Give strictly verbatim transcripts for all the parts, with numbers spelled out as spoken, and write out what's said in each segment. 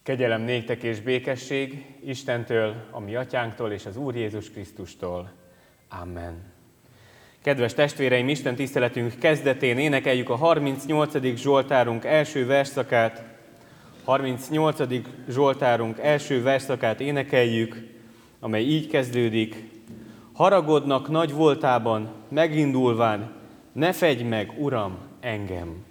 Kegyelem néktek és békesség Istentől, a mi atyánktól és az Úr Jézus Krisztustól. Amen. Kedves testvéreim, Isten tiszteletünk kezdetén énekeljük a harmincnyolcadik Zsoltárunk első versszakát. harmincnyolcadik Zsoltárunk első versszakát énekeljük, amely így kezdődik. Haragodnak nagy voltában, megindulván, ne fegy meg, Uram, engem!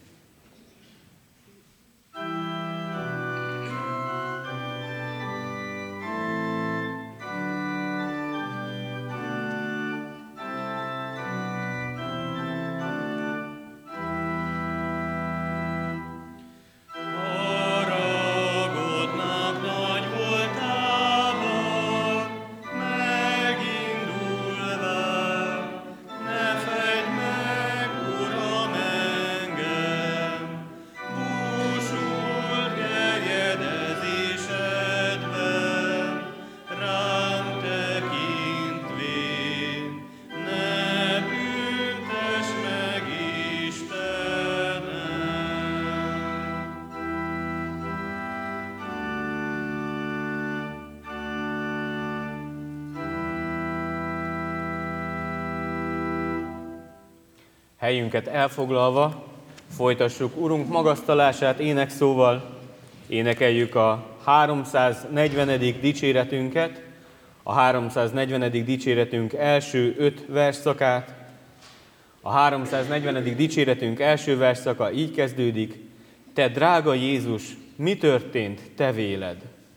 Helyünket elfoglalva, folytassuk Urunk magasztalását énekszóval, énekeljük a háromszáznegyvenedik dicséretünket, a háromszáznegyvenedik dicséretünk első öt versszakát. A háromszáznegyvenedik dicséretünk első versszaka így kezdődik: Te drága Jézus, mi történt, te véled?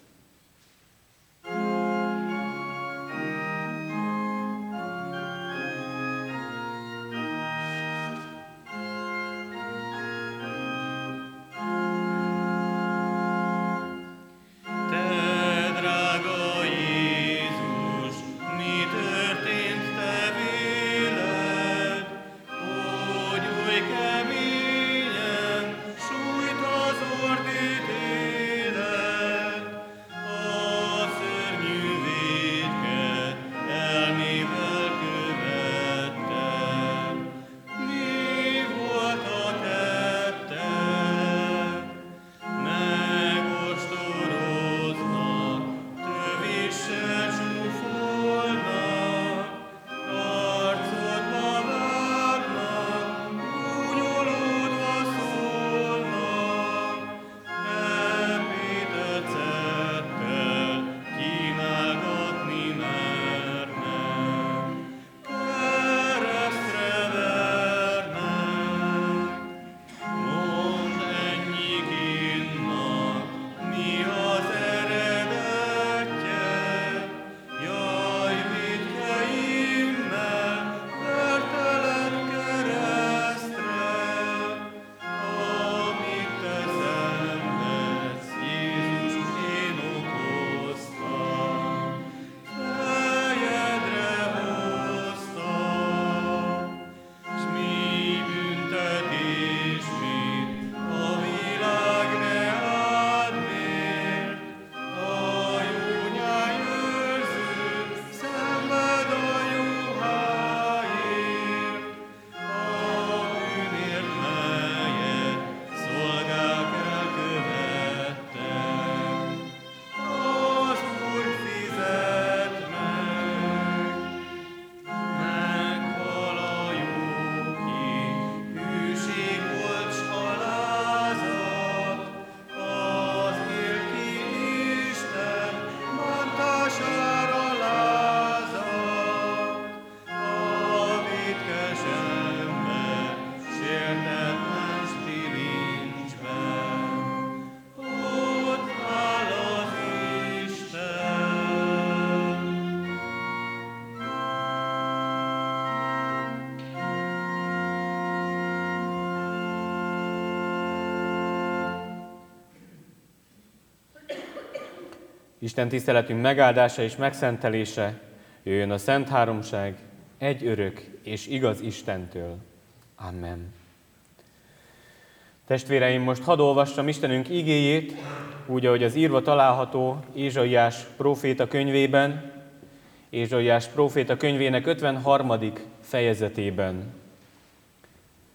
Isten tiszteletünk megáldása és megszentelése jöjjön a Szent Háromság, egy örök és igaz Istentől. Amen. Testvéreim, most hadd olvassam Istenünk igéjét, úgy, ahogy az írva található Ézsaiás próféta könyvében, Ézsaiás próféta könyvének ötvenharmadik fejezetében.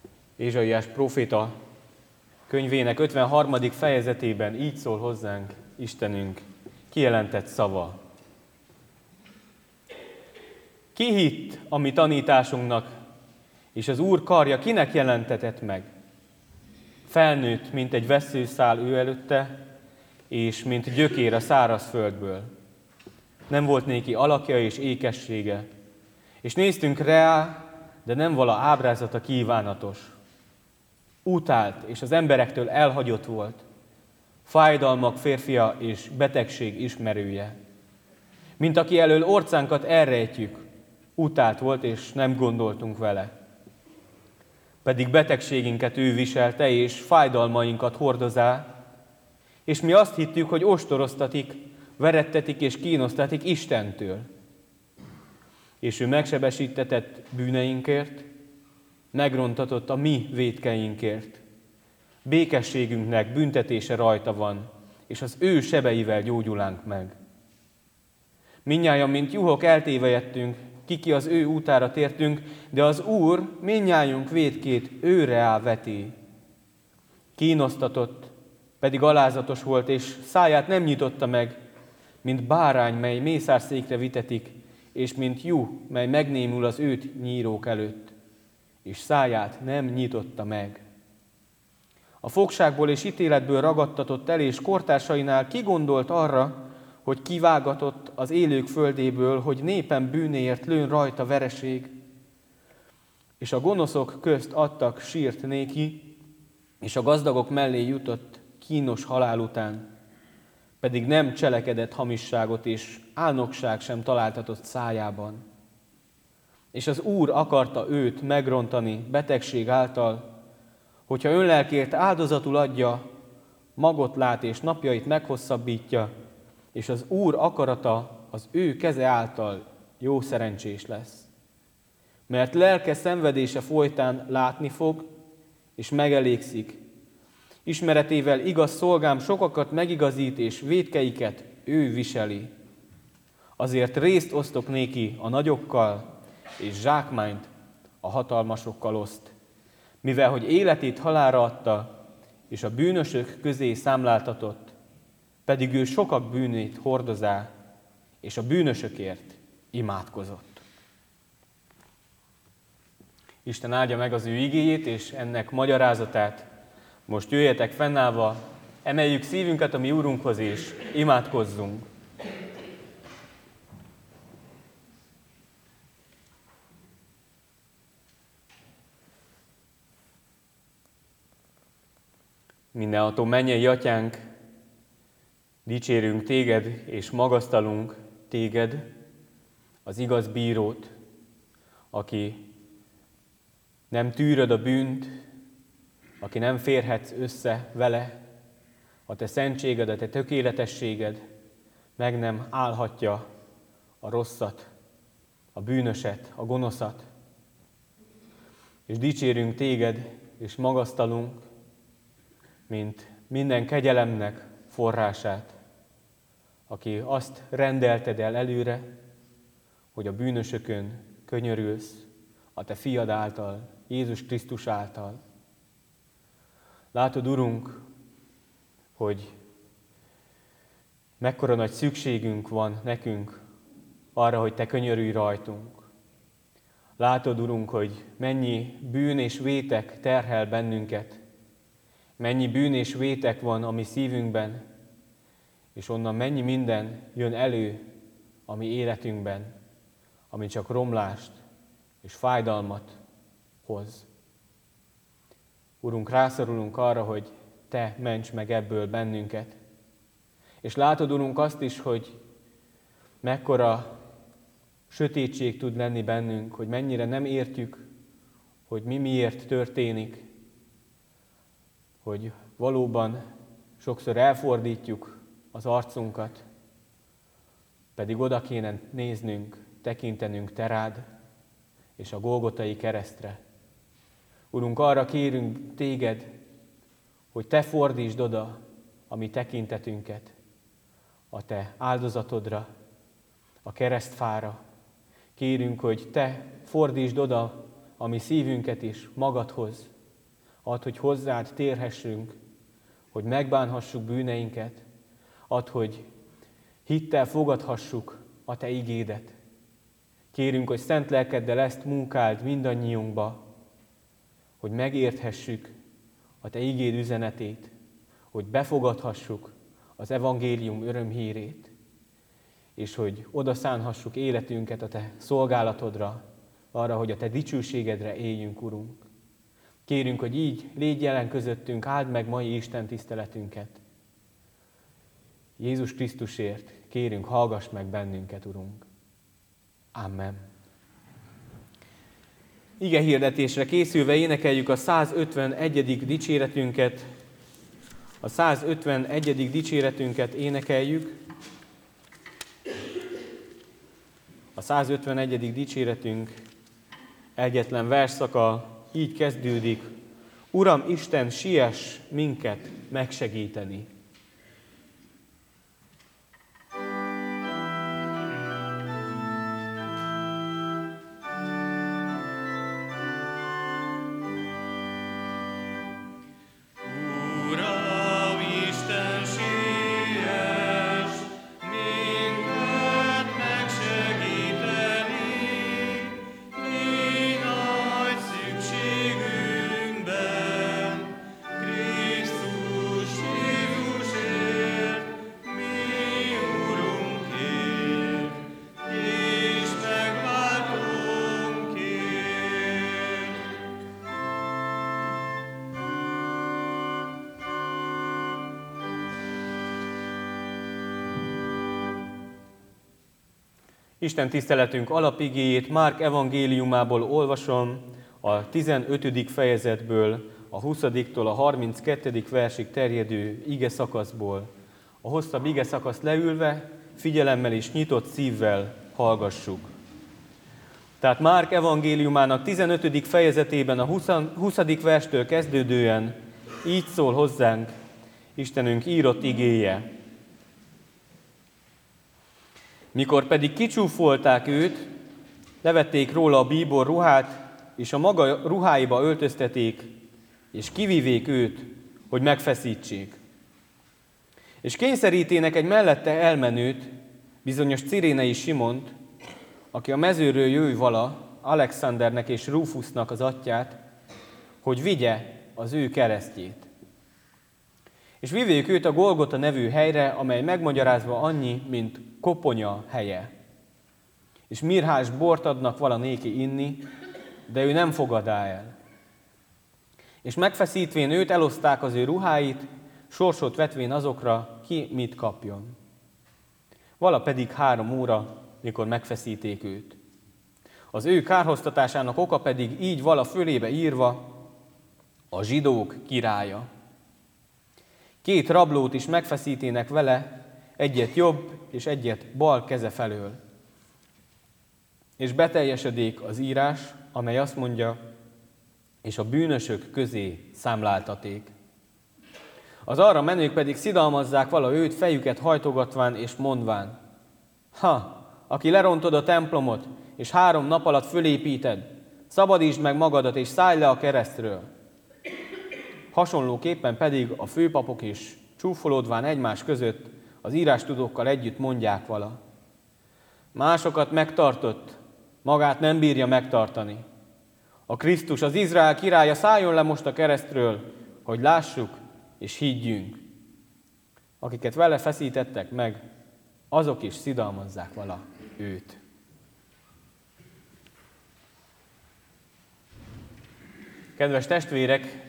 Ézsaiás próféta könyvének ötvenharmadik fejezetében így szól hozzánk Istenünk kijelentett szava. Ki hitt a mi tanításunknak, és az Úr karja kinek jelentetett meg? Felnőtt, mint egy vesszőszál ő előtte, és mint gyökér a száraz földből. Nem volt néki alakja és ékessége, és néztünk rá, de nem vala ábrázata kívánatos. Utált, és az emberektől elhagyott volt, fájdalmak férfia és betegség ismerője. Mint aki elől orcánkat elrejtjük, utált volt, és nem gondoltunk vele. Pedig betegségünket ő viselte, és fájdalmainkat hordozá, és mi azt hittük, hogy ostoroztatik, verettetik és kínosztatik Istentől. És ő megsebesítetett bűneinkért, megrontatott a mi vétkeinkért. Békességünknek büntetése rajta van, és az ő sebeivel gyógyulánk meg. Mindnyájan, mint juhok eltévejedtünk, kiki az ő útára tértünk, de az Úr mindnyájunk vétkét őre áll veti. Kínosztatott, pedig alázatos volt, és száját nem nyitotta meg, mint bárány, mely mészárszékre vitetik, és mint juh, mely megnémul az őt nyírók előtt, és száját nem nyitotta meg. A fogságból és ítéletből ragadtatott el, és kortársainál kigondolt arra, hogy kivágatott az élők földéből, hogy népen bűnéért lőn rajta vereség, és a gonoszok közt adtak sírt néki, és a gazdagok mellé jutott kínos halál után, pedig nem cselekedett hamisságot, és álnokság sem találtatott szájában. És az Úr akarta őt megrontani betegség által, hogyha önlelkért áldozatul adja, magot lát és napjait meghosszabbítja, és az Úr akarata az ő keze által jó szerencsés lesz. Mert lelke szenvedése folytán látni fog, és megelégszik. Ismeretével igaz szolgám sokakat megigazít, és vétkeiket ő viseli. Azért részt osztok néki a nagyokkal, és zsákmányt a hatalmasokkal oszt, mivel hogy életét halálra adta, és a bűnösök közé számláltatott, pedig ő sokak bűnét hordozá, és a bűnösökért imádkozott. Isten áldja meg az ő igéjét, és ennek magyarázatát. Most jöjjetek fennállva, emeljük szívünket a mi Úrunkhoz, és imádkozzunk. Mindenható mennyei Atyánk, dicsérünk téged és magasztalunk téged, az igaz bírót, aki nem tűröd a bűnt, aki nem férhetsz össze vele, a te szentséged, a te tökéletességed meg nem állhatja a rosszat, a bűnöset, a gonoszat. És dicsérünk téged, és magasztalunk, mint minden kegyelemnek forrását, aki azt rendelted el előre, hogy a bűnösökön könyörülsz, a te fiad által, Jézus Krisztus által. Látod, Urunk, hogy mekkora nagy szükségünk van nekünk arra, hogy te könyörülj rajtunk. Látod, Urunk, hogy mennyi bűn és vétek terhel bennünket, mennyi bűn és vétek van a mi szívünkben, és onnan mennyi minden jön elő a mi életünkben, ami csak romlást és fájdalmat hoz. Urunk, rászorulunk arra, hogy te ments meg ebből bennünket. És látod, Urunk, azt is, hogy mekkora sötétség tud lenni bennünk, hogy mennyire nem értjük, hogy mi miért történik, hogy valóban sokszor elfordítjuk az arcunkat, pedig oda kéne néznünk, tekintenünk te rád és a Golgotai keresztre. Urunk, arra kérünk téged, hogy te fordítsd oda a mi tekintetünket a te áldozatodra, a keresztfára. Kérünk, hogy te fordítsd oda a mi szívünket is magadhoz, add, hogy hozzád térhessünk, hogy megbánhassuk bűneinket, Add, hogy hittel fogadhassuk a Te igédet. Kérünk, hogy szent lelkeddel ezt munkáld mindannyiunkba, hogy megérthessük a Te igéd üzenetét, hogy befogadhassuk az evangélium örömhírét, és hogy odaszánhassuk életünket a Te szolgálatodra, arra, hogy a Te dicsőségedre éljünk, Urunk. Kérünk, hogy így légy jelen közöttünk, áld meg mai Isten tiszteletünket. Jézus Krisztusért kérünk, hallgass meg bennünket, Urunk. Amen. Ige hirdetésre készülve énekeljük a százötvenegyedik dicséretünket. A százötvenegyedik dicséretünket énekeljük. A százötvenegyedik dicséretünk egyetlen versszaka így kezdődik. Uram Isten, siess minket megsegíteni. Isten tiszteletünk alapigéjét Márk evangéliumából olvasom, a tizenötödik fejezetből, a huszadiktól a harminckettedik versig terjedő ige szakaszból. A hosszabb ige szakaszt leülve, figyelemmel és nyitott szívvel hallgassuk. Tehát Márk evangéliumának tizenötödik fejezetében a huszadik verstől kezdődően így szól hozzánk Istenünk írott igéje. Mikor pedig kicsúfolták őt, levették róla a bíbor ruhát, és a maga ruháiba öltözteték, és kivivék őt, hogy megfeszítsék. És kényszerítének egy mellette elmenőt, bizonyos Cirénei Simont, aki a mezőről jöjj vala, Alexandernek és Rufusnak az atyját, hogy vigye az ő keresztjét. És vivék őt a Golgota nevű helyre, amely megmagyarázva annyi, mint koponya helye. És mirhás bort adnak vala néki inni, de ő nem fogadá el. És megfeszítvén őt, eloszták az ő ruháit, sorsot vetvén azokra, ki mit kapjon. Vala pedig három óra, mikor megfeszíték őt. Az ő kárhoztatásának oka pedig így vala fölébe írva, a zsidók királya. Két rablót is megfeszítének vele, egyet jobb és egyet bal keze felől. És beteljesedik az írás, amely azt mondja, és a bűnösök közé számláltaték. Az arra menők pedig szidalmazzák vala őt, fejüket hajtogatván és mondván, ha, aki lerontod a templomot, és három nap alatt fölépíted, szabadítsd meg magadat, és szállj le a keresztről. Hasonlóképpen pedig a főpapok is, csúfolódván egymás között, az írástudókkal együtt mondják vala. Másokat megtartott, magát nem bírja megtartani. A Krisztus, az Izrael királya szálljon le most a keresztről, hogy lássuk és higgyünk. Akiket vele feszítettek meg, azok is szidalmazzák vala őt. Kedves testvérek,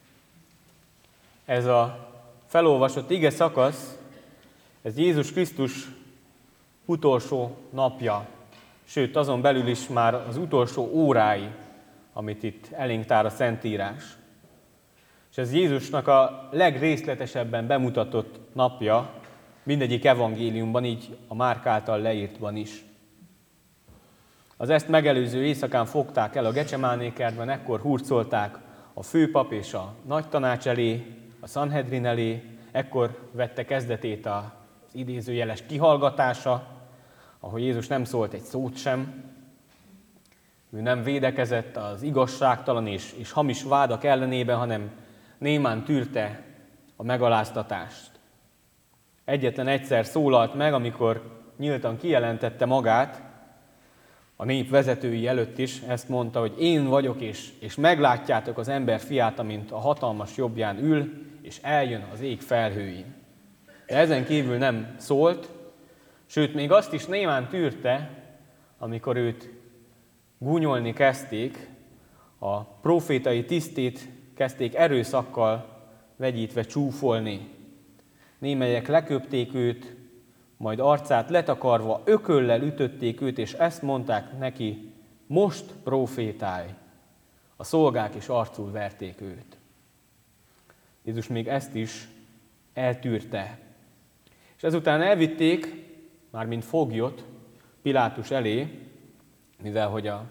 ez a felolvasott ige szakasz, ez Jézus Krisztus utolsó napja, sőt azon belül is már az utolsó órái, amit itt elénk tár a Szentírás. És ez Jézusnak a legrészletesebben bemutatott napja, mindegyik evangéliumban, így a Márk által leírtban is. Az ezt megelőző éjszakán fogták el a Gecsemáné kertben, ekkor hurcolták a főpap és a nagy tanács elé, a Sanhedrin elé, ekkor vette kezdetét az idézőjeles kihallgatása, ahol Jézus nem szólt egy szót sem, ő nem védekezett az igazságtalan és, és hamis vádak ellenében, hanem némán tűrte a megaláztatást. egyetlen egyszer szólalt meg, amikor nyíltan kijelentette magát, a nép vezetői előtt is ezt mondta, hogy én vagyok, és, és meglátjátok az ember fiát, amint a hatalmas jobbján ül, és eljön az ég felhőin. De ezen kívül nem szólt, sőt, még azt is némán tűrte, amikor őt gúnyolni kezdték, a prófétai tisztét kezdték erőszakkal vegyítve csúfolni. Némelyek leköpték őt, majd arcát letakarva ököllel ütötték őt, és ezt mondták neki, most prófétálj. A szolgák is arcul verték őt. Jézus még ezt is eltűrte. És ezután elvitték, mármint foglyot, Pilátus elé, mivel hogy a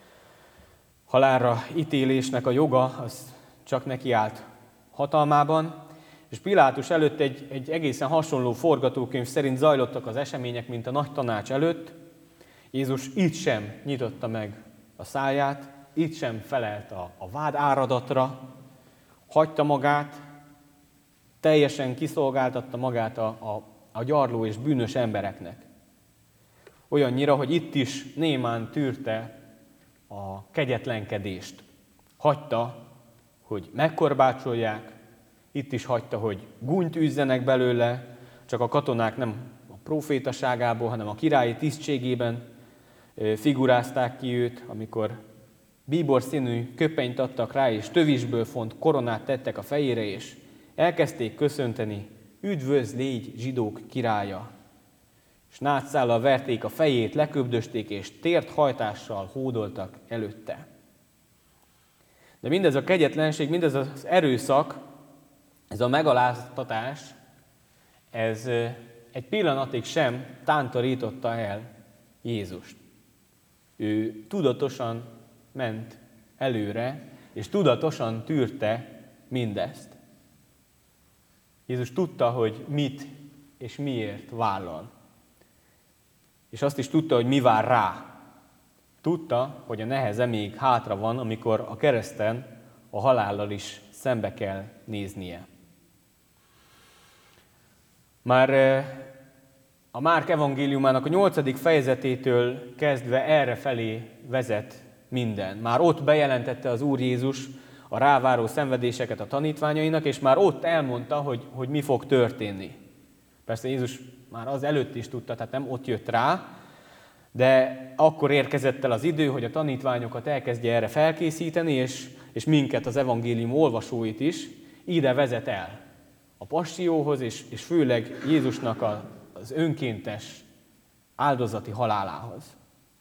halálra ítélésnek a joga az csak neki állt hatalmában, és Pilátus előtt egy, egy egészen hasonló forgatókönyv szerint zajlottak az események, mint a nagy tanács előtt. Jézus itt sem nyitotta meg a száját, itt sem felelt a, a vád áradatra, hagyta magát, teljesen kiszolgáltatta magát a, a, a gyarló és bűnös embereknek. Olyannyira, hogy itt is némán tűrte a kegyetlenkedést. Hagyta, hogy megkorbácsolják, itt is hagyta, hogy gúnyt űzzenek belőle, csak a katonák nem a profétaságából, hanem a királyi tisztségében figurázták ki őt, amikor bíbor színű köpenyt adtak rá, és tövisből font koronát tettek a fejére, és elkezdték köszönteni, üdvözl, légy zsidók királya. És nátszállal verték a fejét, leköbdösték, és tért hajtással hódoltak előtte. De mindez a kegyetlenség, mindez az erőszak, ez a megaláztatás, ez egy pillanatig sem tántorította el Jézust. Ő tudatosan ment előre, és tudatosan tűrte mindezt. Jézus tudta, hogy mit és miért vállal. És azt is tudta, hogy mi vár rá. Tudta, hogy a neheze még hátra van, amikor a kereszten a halállal is szembe kell néznie. Már a Márk evangéliumának a nyolcadik fejezetétől kezdve errefelé vezet minden. Már ott bejelentette az Úr Jézus a ráváró szenvedéseket a tanítványainak, és már ott elmondta, hogy, hogy mi fog történni. Persze Jézus már az előtt is tudta, tehát nem ott jött rá, de akkor érkezett el az idő, hogy a tanítványokat elkezdje erre felkészíteni, és, és minket, az evangélium olvasóit is ide vezet el. A passióhoz, és, és főleg Jézusnak a, az önkéntes áldozati halálához.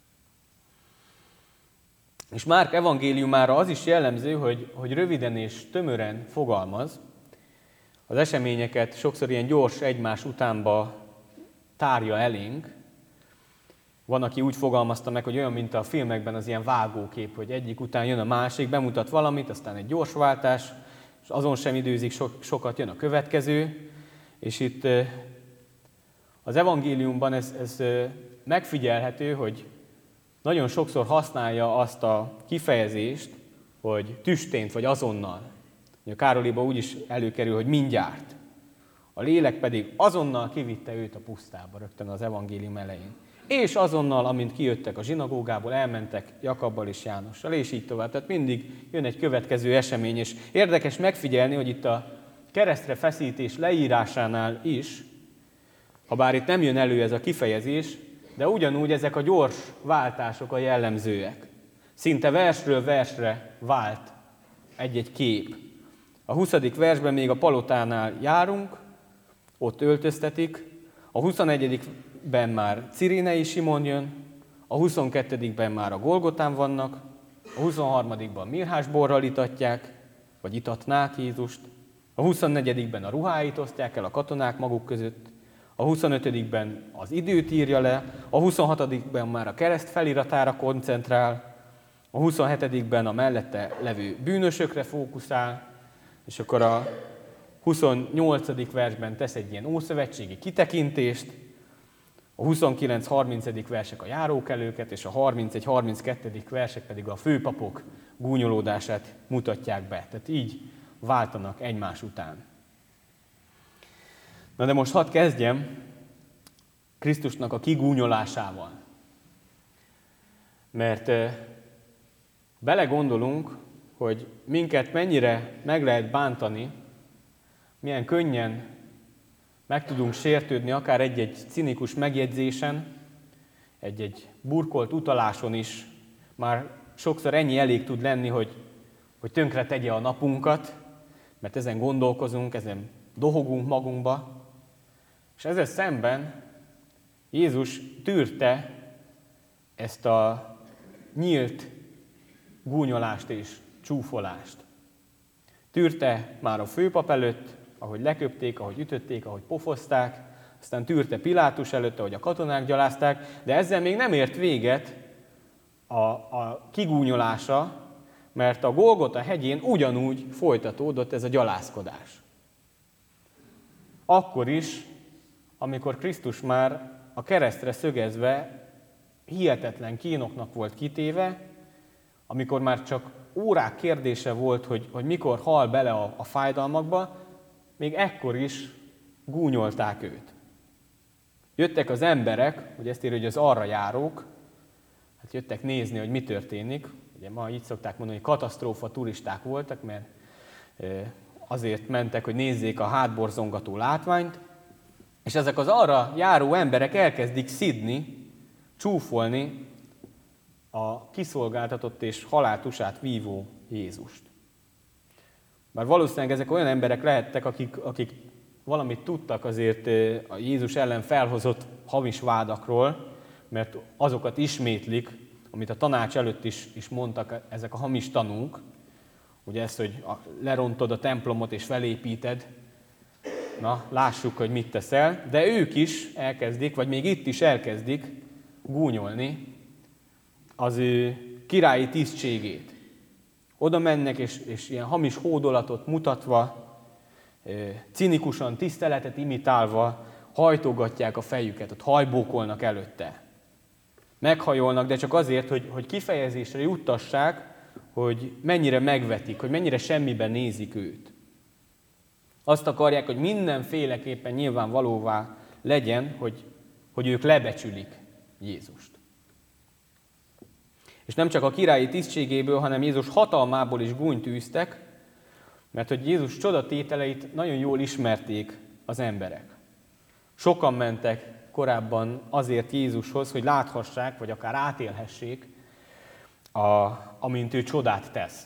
És Márk evangéliumára az is jellemző, hogy, hogy röviden és tömören fogalmaz. Az eseményeket sokszor ilyen gyors egymás utánba tárja elénk. Van, aki úgy fogalmazta meg, hogy olyan, mint a filmekben az ilyen vágókép, hogy egyik után jön a másik, bemutat valamit, aztán egy gyors váltás, és azon sem időzik, so, sokat jön a következő. És itt az evangéliumban ez, ez megfigyelhető, hogy nagyon sokszor használja azt a kifejezést, hogy tüstént vagy azonnal. A Károlyban úgy is előkerül, hogy mindjárt. A lélek pedig azonnal kivitte őt a pusztába, rögtön az evangélium elején. És azonnal, amint kijöttek a zsinagógából, elmentek Jakabbal és Jánossal, és így tovább. Tehát mindig jön egy következő esemény, és érdekes megfigyelni, hogy itt a keresztre feszítés leírásánál is, ha bár itt nem jön elő ez a kifejezés, de ugyanúgy ezek a gyors váltások a jellemzőek. Szinte versről versre vált egy-egy kép. A huszadik versben még a palotánál járunk, ott öltöztetik, a huszonegyedikben már Cirénei Simon jön, a huszonkettedikben már a Golgotán vannak, a huszonharmadikban mirhásborral itatják, vagy itatnák Jézust, a huszonnegyedikben a ruháit osztják el a katonák maguk között, a huszonötödikben az időt írja le, a huszonhatodikben már a kereszt feliratára koncentrál, a huszonhetedikben a mellette levő bűnösökre fókuszál, és akkor a huszonnyolcadik versben tesz egy ilyen ószövetségi kitekintést, a huszonkilenc-harminc. versek a járókelőket, és a harmincegy-harminckettő. versek pedig a főpapok gúnyolódását mutatják be. Tehát így váltanak egymás után. Na de most hadd kezdjem Krisztusnak a kigúnyolásával. Mert belegondolunk, hogy minket mennyire meg lehet bántani, milyen könnyen meg tudunk sértődni akár egy-egy cinikus megjegyzésen, egy-egy burkolt utaláson is. Már sokszor ennyi elég tud lenni, hogy, hogy tönkre tegye a napunkat, mert ezen gondolkozunk, ezen dohogunk magunkba. És ezzel szemben Jézus tűrte ezt a nyílt gúnyolást és csúfolást. Tűrte már a főpap előtt, ahogy leköpték, ahogy ütötték, ahogy pofozták, aztán tűrte Pilátus előtt, ahogy a katonák gyalázták, de ezzel még nem ért véget a, a kigúnyolása, mert a Golgota hegyén ugyanúgy folytatódott ez a gyalázkodás. Akkor is, amikor Krisztus már a keresztre szögezve hihetetlen kínoknak volt kitéve, amikor már csak órák kérdése volt, hogy, hogy mikor hal bele a, a fájdalmakba, még ekkor is gúnyolták őt. Jöttek az emberek, hogy ezt írja, hogy az arra járók, hát jöttek nézni, hogy mi történik. Ugye ma így szokták mondani, hogy katasztrófa turisták voltak, mert azért mentek, hogy nézzék a hátborzongató látványt, és ezek az arra járó emberek elkezdik szidni, csúfolni a kiszolgáltatott és haláltusát vívó Jézust. Bár valószínűleg ezek olyan emberek lehettek, akik, akik valamit tudtak azért a Jézus ellen felhozott hamis vádakról, mert azokat ismétlik, amit a tanács előtt is, is mondtak ezek a hamis tanúk, ugye ezt, hogy lerontod a templomot és felépíted, na, lássuk, hogy mit teszel, de ők is elkezdik, vagy még itt is elkezdik gúnyolni az ő királyi tisztségét. Oda mennek, és, és ilyen hamis hódolatot mutatva, cinikusan, tiszteletet imitálva hajtogatják a fejüket, ott hajbókolnak előtte. Meghajolnak, de csak azért, hogy, hogy kifejezésre juttassák, hogy mennyire megvetik, hogy mennyire semmiben nézik őt. Azt akarják, hogy mindenféleképpen nyilvánvalóvá legyen, hogy, hogy ők lebecsülik Jézust. És nem csak a királyi tisztségéből, hanem Jézus hatalmából is gúnyt űztek, mert hogy Jézus csodatételeit nagyon jól ismerték az emberek. Sokan mentek korábban azért Jézushoz, hogy láthassák, vagy akár átélhessék, a, amint ő csodát tesz.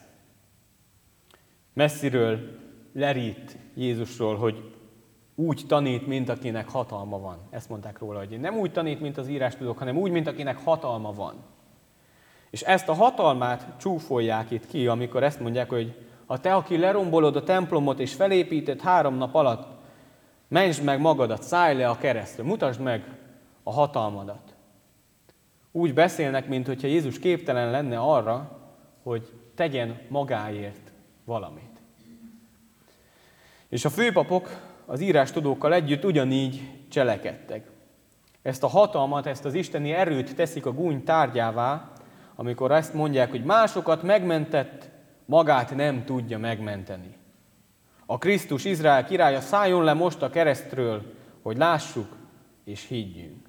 Messziről lerít Jézusról, hogy úgy tanít, mint akinek hatalma van. Ezt mondták róla, hogy nem úgy tanít, mint az írástudók, hanem úgy, mint akinek hatalma van. És ezt a hatalmát csúfolják itt ki, amikor ezt mondják, hogy ha te, aki lerombolod a templomot és felépíted három nap alatt, mentsd meg magadat, szállj le a keresztre, mutasd meg a hatalmadat. Úgy beszélnek, mintha Jézus képtelen lenne arra, hogy tegyen magáért valamit. És a főpapok az írástudókkal együtt ugyanígy cselekedtek. Ezt a hatalmat, ezt az isteni erőt teszik a gúny tárgyává, amikor ezt mondják, hogy másokat megmentett, magát nem tudja megmenteni. A Krisztus Izrael királya szálljon le most a keresztről, hogy lássuk és higgyünk.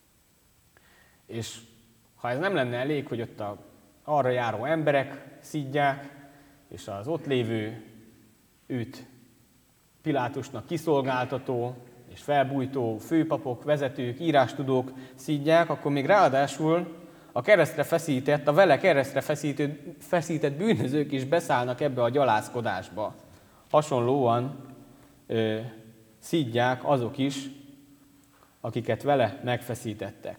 És ha ez nem lenne elég, hogy ott a arra járó emberek szidják, és az ott lévő őt Pilátusnak kiszolgáltató és felbújtó főpapok, vezetők, írástudók szidják, akkor még ráadásul a keresztre feszített, a vele keresztre feszített, feszített bűnözők is beszállnak ebbe a gyalázkodásba. Hasonlóan ö, szidják azok is, akiket vele megfeszítettek.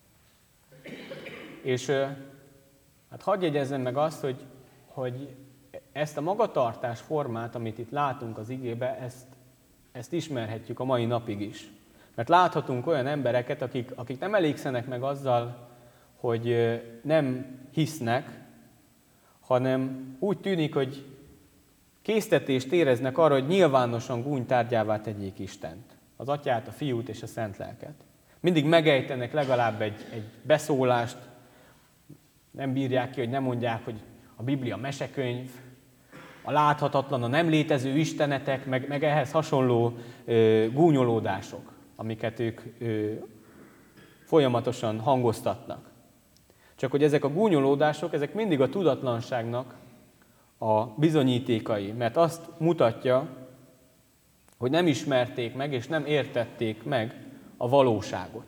És ö, hát hadd jegyezzem meg azt, hogy, hogy ezt a magatartás formát, amit itt látunk az igébe, ezt, ezt ismerhetjük a mai napig is. Mert láthatunk olyan embereket, akik, akik nem elégszenek meg azzal, hogy nem hisznek, hanem úgy tűnik, hogy késztetést éreznek arra, hogy nyilvánosan gúnytárgyává tegyék Istent, az Atyát, a Fiút és a Szent Lelket. Mindig megejtenek legalább egy, egy beszólást, nem bírják ki, hogy nem mondják, hogy a Biblia mesekönyv, a láthatatlan, a nem létező istenetek, meg, meg ehhez hasonló ö, gúnyolódások, amiket ők ö, folyamatosan hangoztatnak. Csak hogy ezek a gúnyolódások, ezek mindig a tudatlanságnak a bizonyítékai, mert azt mutatja, hogy nem ismerték meg és nem értették meg a valóságot.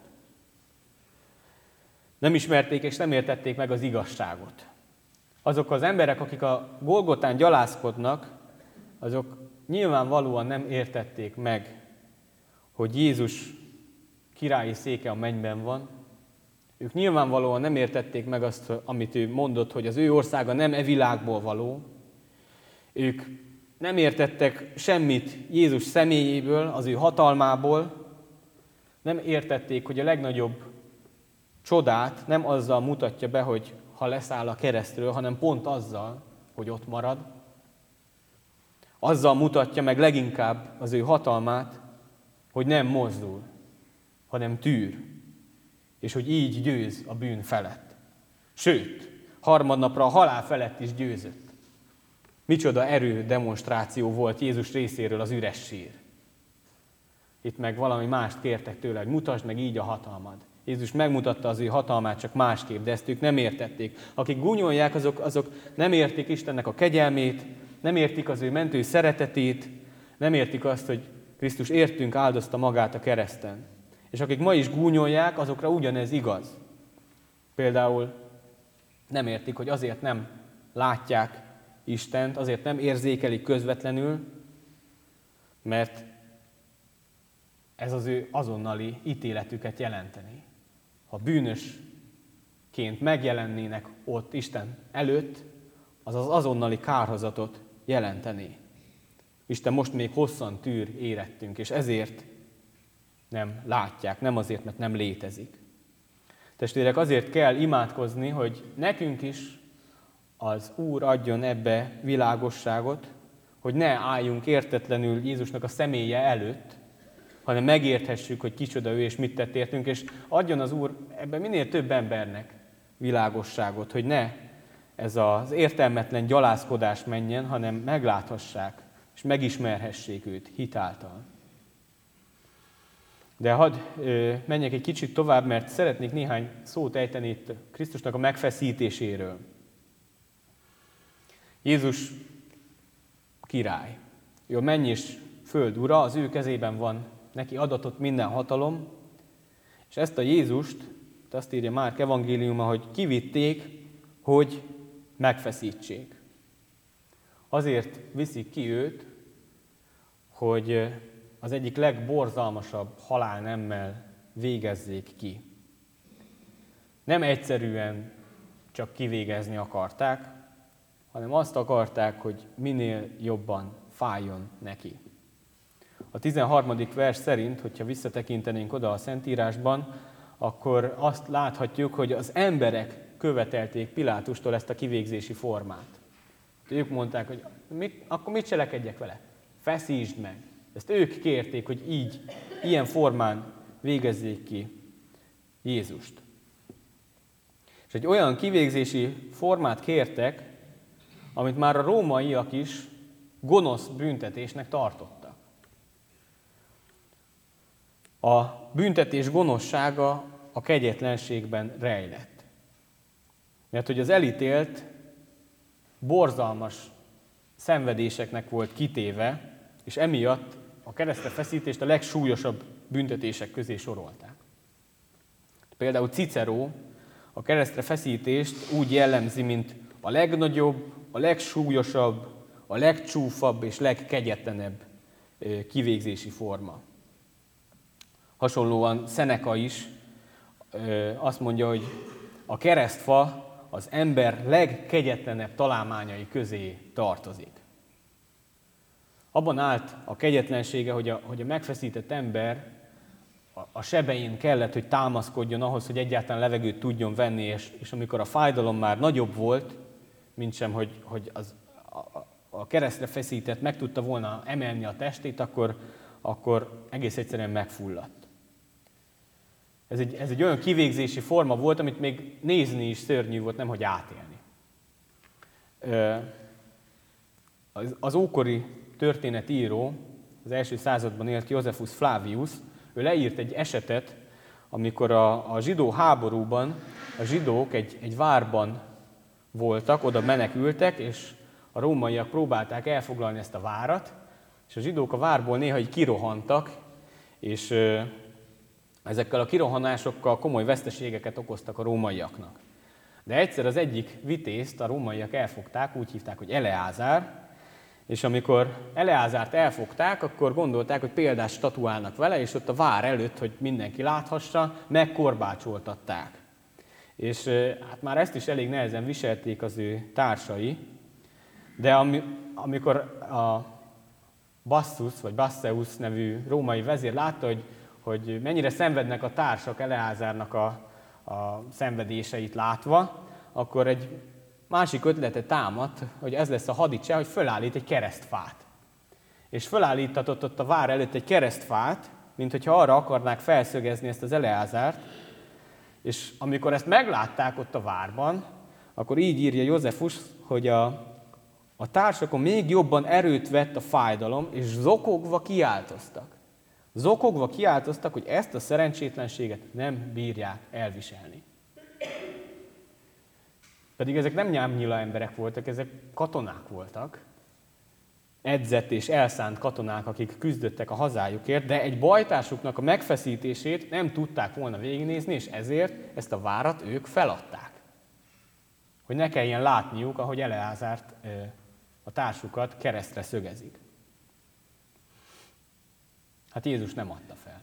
Nem ismerték és nem értették meg az igazságot. Azok az emberek, akik a Golgotán gyalázkodnak, azok nyilvánvalóan nem értették meg, hogy Jézus királyi széke a mennyben van. Ők nyilvánvalóan nem értették meg azt, amit ő mondott, hogy az ő országa nem e világból való. Ők nem értettek semmit Jézus személyéből, az ő hatalmából. Nem értették, hogy a legnagyobb csodát nem azzal mutatja be, hogy ha leszáll a keresztről, hanem pont azzal, hogy ott marad. Azzal mutatja meg leginkább az ő hatalmát, hogy nem mozdul, hanem tűr, és hogy így győz a bűn felett. Sőt, harmadnapra a halál felett is győzött. Micsoda erő demonstráció volt Jézus részéről az üres sír. Itt meg valami mást kértek tőle, hogy mutasd meg így a hatalmad. Jézus megmutatta az ő hatalmát, csak másképp, de ezt ők nem értették. Akik gúnyolják, azok, azok nem értik Istennek a kegyelmét, nem értik az ő mentő szeretetét, nem értik azt, hogy Krisztus értünk áldozta magát a kereszten. És akik ma is gúnyolják, azokra ugyanez igaz. Például nem értik, hogy azért nem látják Istent, azért nem érzékelik közvetlenül, mert ez az ő azonnali ítéletüket jelenteni. Ha bűnösként megjelennének ott Isten előtt, az az azonnali kárhozatot jelenteni. Isten most még hosszan tűr érettünk, és ezért nem látják, nem azért, mert nem létezik. Testvérek, azért kell imádkozni, hogy nekünk is az Úr adjon ebbe világosságot, hogy ne álljunk értetlenül Jézusnak a személye előtt, hanem megérthessük, hogy kicsoda ő és mit tett értünk, és adjon az Úr ebben minél több embernek világosságot, hogy ne ez az értelmetlen gyalázkodás menjen, hanem megláthassák, és megismerhessék őt hitáltal. De hadd ö, menjek egy kicsit tovább, mert szeretnék néhány szót ejteni itt Krisztusnak a megfeszítéséről. Jézus király. Ő a menny és föld ura, az ő kezében van neki adatott minden hatalom, és ezt a Jézust, azt írja Márk evangéliuma, hogy kivitték, hogy megfeszítsék. Azért viszik ki őt, hogy az egyik legborzalmasabb halálnemmel végezzék ki. Nem egyszerűen csak kivégezni akarták, hanem azt akarták, hogy minél jobban fájjon neki. A tizenharmadik vers szerint, hogyha visszatekintenénk oda a Szentírásban, akkor azt láthatjuk, hogy az emberek követelték Pilátustól ezt a kivégzési formát. Ők mondták, hogy mit, akkor mit cselekedjek vele? Feszítsd meg. Ezt ők kérték, hogy így, ilyen formán végezzék ki Jézust. És egy olyan kivégzési formát kértek, amit már a rómaiak is gonosz büntetésnek tartottak. A büntetés gonoszsága a kegyetlenségben rejlett. Mert hogy az elítélt borzalmas szenvedéseknek volt kitéve, és emiatt a keresztre feszítést a legsúlyosabb büntetések közé sorolták. Például Cicero a keresztre feszítést úgy jellemzi, mint a legnagyobb, a legsúlyosabb, a legcsúfabb és legkegyetlenebb kivégzési forma. Hasonlóan Seneca is azt mondja, hogy a keresztfa az ember legkegyetlenebb találmányai közé tartozik. Abban állt a kegyetlensége, hogy a, hogy a megfeszített ember a, a sebein kellett, hogy támaszkodjon ahhoz, hogy egyáltalán levegőt tudjon venni, és, és amikor a fájdalom már nagyobb volt, mint sem, hogy, hogy az, a, a keresztre feszített meg tudta volna emelni a testét, akkor, akkor egész egyszerűen megfulladt. Ez egy, ez egy olyan kivégzési forma volt, amit még nézni is szörnyű volt, nemhogy átélni. Ö, Az, az ókori történetíró, az első században élt Josephus Flavius, ő leírt egy esetet, amikor a, a zsidó háborúban a zsidók egy, egy várban voltak, oda menekültek, és a rómaiak próbálták elfoglalni ezt a várat, és a zsidók a várból néha így kirohantak, és ö, ezekkel a kirohanásokkal komoly veszteségeket okoztak a rómaiaknak. De egyszer az egyik vitézt a rómaiak elfogták, úgy hívták, hogy Eleázár, és amikor Eleázárt elfogták, akkor gondolták, hogy példát statuálnak vele, és ott a vár előtt, hogy mindenki láthassa, megkorbácsoltatták. És hát már ezt is elég nehezen viselték az ő társai, de ami, amikor a Bassus, vagy Basseus nevű római vezér látta, hogy, hogy mennyire szenvednek a társak Eleázárnak a, a szenvedéseit látva, akkor egy másik ötlete támadt, hogy ez lesz a hadicse, hogy fölállít egy keresztfát. És fölállítatott ott a vár előtt egy keresztfát, mint hogyha arra akarnák felszögezni ezt az Eleázárt, és amikor ezt meglátták ott a várban, akkor így írja Józsefus, hogy a, a társakon még jobban erőt vett a fájdalom, és zokogva kiáltoztak. Zokogva kiáltoztak, hogy ezt a szerencsétlenséget nem bírják elviselni. Pedig ezek nem nyámnyila emberek voltak, ezek katonák voltak. Edzett és elszánt katonák, akik küzdöttek a hazájukért, de egy bajtársuknak a megfeszítését nem tudták volna végignézni, és ezért ezt a várat ők feladták. Hogy ne kelljen látniuk, ahogy Eleázárt, a társukat keresztre szögezik. Hát Jézus nem adta fel.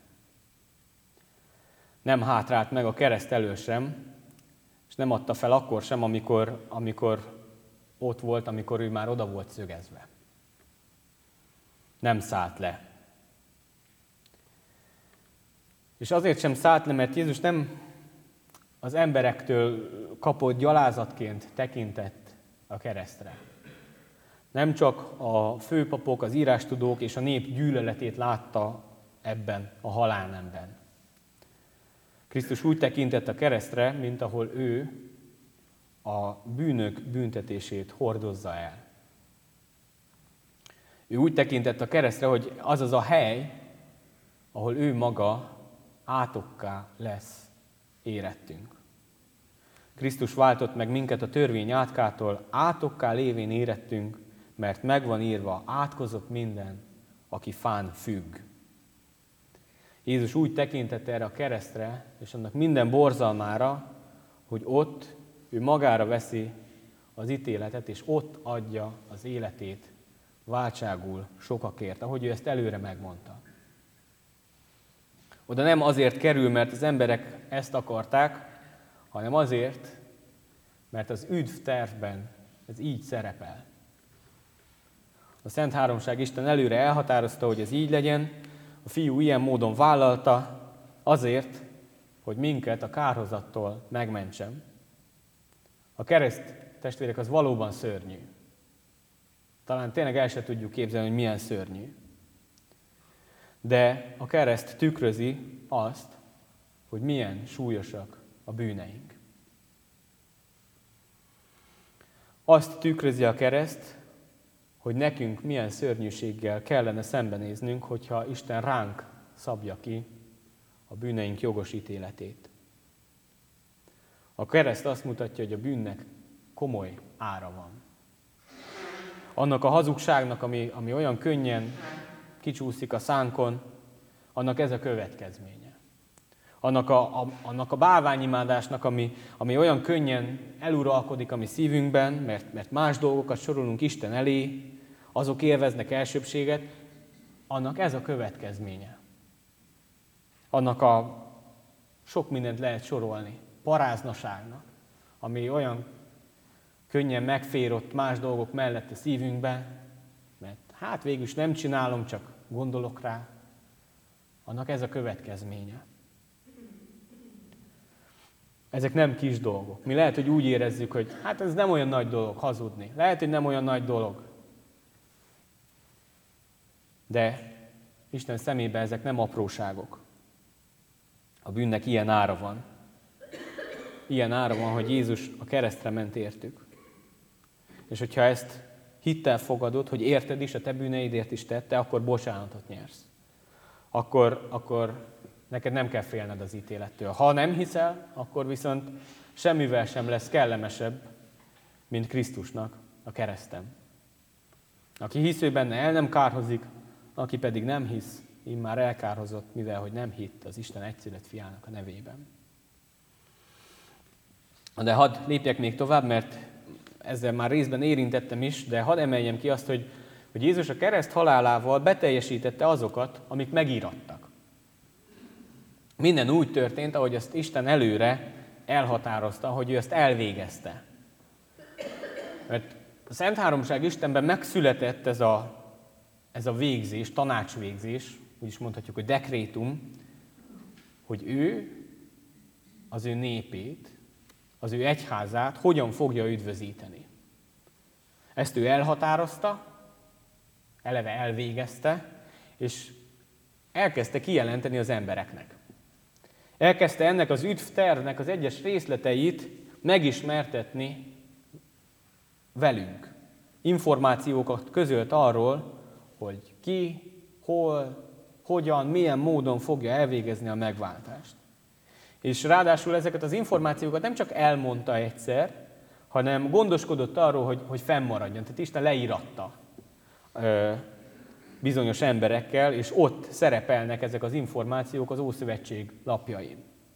Nem hátrált meg a kereszt elől sem, és nem adta fel akkor sem, amikor, amikor ott volt, amikor ő már oda volt szögezve. Nem szállt le. És azért sem szállt le, mert Jézus nem az emberektől kapott gyalázatként tekintett a keresztre. Nem csak a főpapok, az írástudók és a nép gyűlöletét látta ebben a halálnemben. Krisztus úgy tekintett a keresztre, mint ahol ő a bűnök büntetését hordozza el. Ő úgy tekintett a keresztre, hogy az az a hely, ahol ő maga átokká lesz érettünk. Krisztus váltott meg minket a törvény átkától, átokká lévén érettünk, mert megvan írva, átkozott minden, aki fán függ. Jézus úgy tekintett erre a keresztre, és annak minden borzalmára, hogy ott ő magára veszi az ítéletet, és ott adja az életét váltságul sokakért, ahogy ő ezt előre megmondta. Oda nem azért kerül, mert az emberek ezt akarták, hanem azért, mert az üdv tervben ez így szerepel. A Szent Háromság Isten előre elhatározta, hogy ez így legyen, a Fiú ilyen módon vállalta azért, hogy minket a kárhozattól megmentsem. A kereszt, testvérek, az valóban szörnyű. Talán tényleg el se tudjuk képzelni, hogy milyen szörnyű. De a kereszt tükrözi azt, hogy milyen súlyosak a bűneink. Azt tükrözi a kereszt, hogy nekünk milyen szörnyűséggel kellene szembenéznünk, hogyha Isten ránk szabja ki a bűneink jogos ítéletét. A kereszt azt mutatja, hogy a bűnnek komoly ára van. Annak a hazugságnak, ami, ami olyan könnyen kicsúszik a szánkon, annak ez a következménye. Annak a, a, annak a bálványimádásnak, ami, ami olyan könnyen eluralkodik a mi szívünkben, mert, mert más dolgokat sorolunk Isten elé, azok élveznek elsőbbséget, annak ez a következménye. Annak a sok mindent lehet sorolni, paráznaságnak, ami olyan könnyen megférott más dolgok mellett a szívünkbe, mert hát végül is nem csinálom, csak gondolok rá, annak ez a következménye. Ezek nem kis dolgok. Mi lehet, hogy úgy érezzük, hogy hát ez nem olyan nagy dolog hazudni. Lehet, hogy nem olyan nagy dolog. De Isten szemében ezek nem apróságok. A bűnnek ilyen ára van. Ilyen ára van, hogy Jézus a keresztre ment értük. És hogyha ezt hittel fogadod, hogy érted is, a te bűneidért is tette, akkor bocsánatot nyersz. Akkor, akkor neked nem kell félned az ítélettől. Ha nem hiszel, akkor viszont semmivel sem lesz kellemesebb, mint Krisztusnak a kereszten. Aki hisz ő benne, el nem kárhozik, aki pedig nem hisz, immár elkárhozott, mivel hogy nem hitt az Isten egyszülött fiának a nevében. De hadd lépjek még tovább, mert ezzel már részben érintettem is, de hadd emeljem ki azt, hogy, hogy Jézus a kereszt halálával beteljesítette azokat, amik megírattak. Minden úgy történt, ahogy ezt Isten előre elhatározta, hogy ő ezt elvégezte. Mert a Szent Háromság Istenben megszületett ez a, ez a végzés, tanácsvégzés, úgy is mondhatjuk, hogy dekrétum, hogy ő az ő népét, az ő egyházát hogyan fogja üdvözíteni. Ezt ő elhatározta, eleve elvégezte, és elkezdte kijelenteni az embereknek. Elkezdte ennek az üdvtervnek az egyes részleteit megismertetni velünk. Információkat közölt arról, hogy ki, hol, hogyan, milyen módon fogja elvégezni a megváltást. És ráadásul ezeket az információkat nem csak elmondta egyszer, hanem gondoskodott arról, hogy, hogy fennmaradjon. Tehát Isten leíratta ö, bizonyos emberekkel, és ott szerepelnek ezek az információk az Ószövetség lapjain.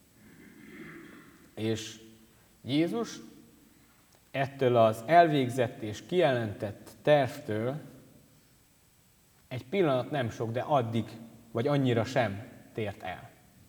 És Jézus ettől az elvégzett és kijelentett tervtől egy pillanat nem sok, de addig, vagy annyira sem tért el.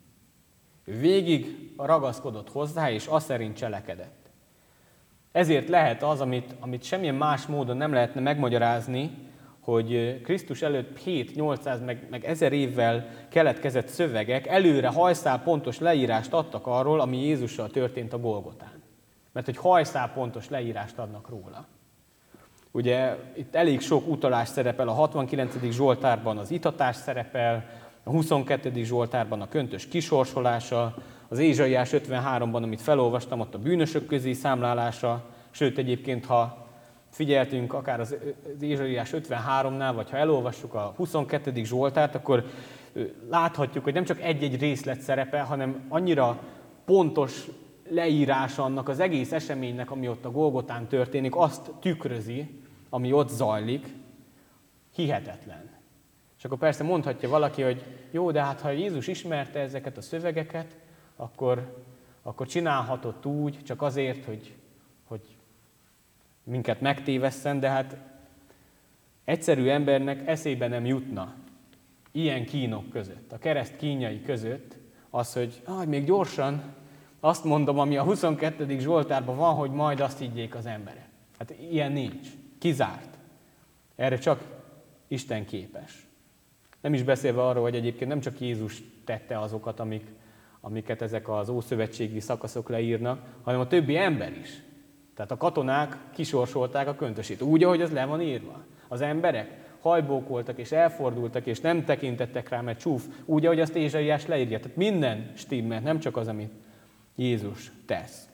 Ő végig ragaszkodott hozzá, és azt szerint cselekedett. Ezért lehet az, amit, amit semmilyen más módon nem lehetne megmagyarázni, hogy Krisztus előtt hét-nyolcszáz, meg, meg ezer évvel keletkezett szövegek előre hajszál pontos leírást adtak arról, ami Jézussal történt a Golgotán. Mert hogy hajszál pontos leírást adnak róla. Ugye itt elég sok utalás szerepel, a hatvankilencedik Zsoltárban az itatás szerepel, a huszonkettedik Zsoltárban a köntös kisorsolása, az Ézsaiás ötvenháromban, amit felolvastam, ott a bűnösök közé számlálása, sőt egyébként, ha figyeltünk akár az Ézsaiás ötvenháromnál, vagy ha elolvassuk a huszonkettedik Zsoltárt, akkor láthatjuk, hogy nem csak egy-egy részlet szerepel, hanem annyira pontos leírása annak az egész eseménynek, ami ott a Golgotán történik, azt tükrözi, ami ott zajlik, hihetetlen. És akkor persze mondhatja valaki, hogy jó, de hát ha Jézus ismerte ezeket a szövegeket, akkor, akkor csinálhatott úgy, csak azért, hogy, hogy minket megtévesszen, de hát egyszerű embernek eszébe nem jutna ilyen kínok között, a kereszt kínjai között az, hogy ah, még gyorsan azt mondom, ami a huszonkettedik Zsoltárban van, hogy majd azt higgyék az emberek. Hát ilyen nincs. Kizárt. Erre csak Isten képes. Nem is beszélve arról, hogy egyébként nem csak Jézus tette azokat, amik, amiket ezek az ószövetségi szakaszok leírnak, hanem a többi ember is. Tehát a katonák kisorsolták a köntösét, úgy, ahogy az le van írva. Az emberek hajbók voltak, és elfordultak, és nem tekintettek rá, mert csúf, úgy, ahogy azt Ézsaiás leírja. Tehát minden stimmel, nem csak az, amit Jézus tesz.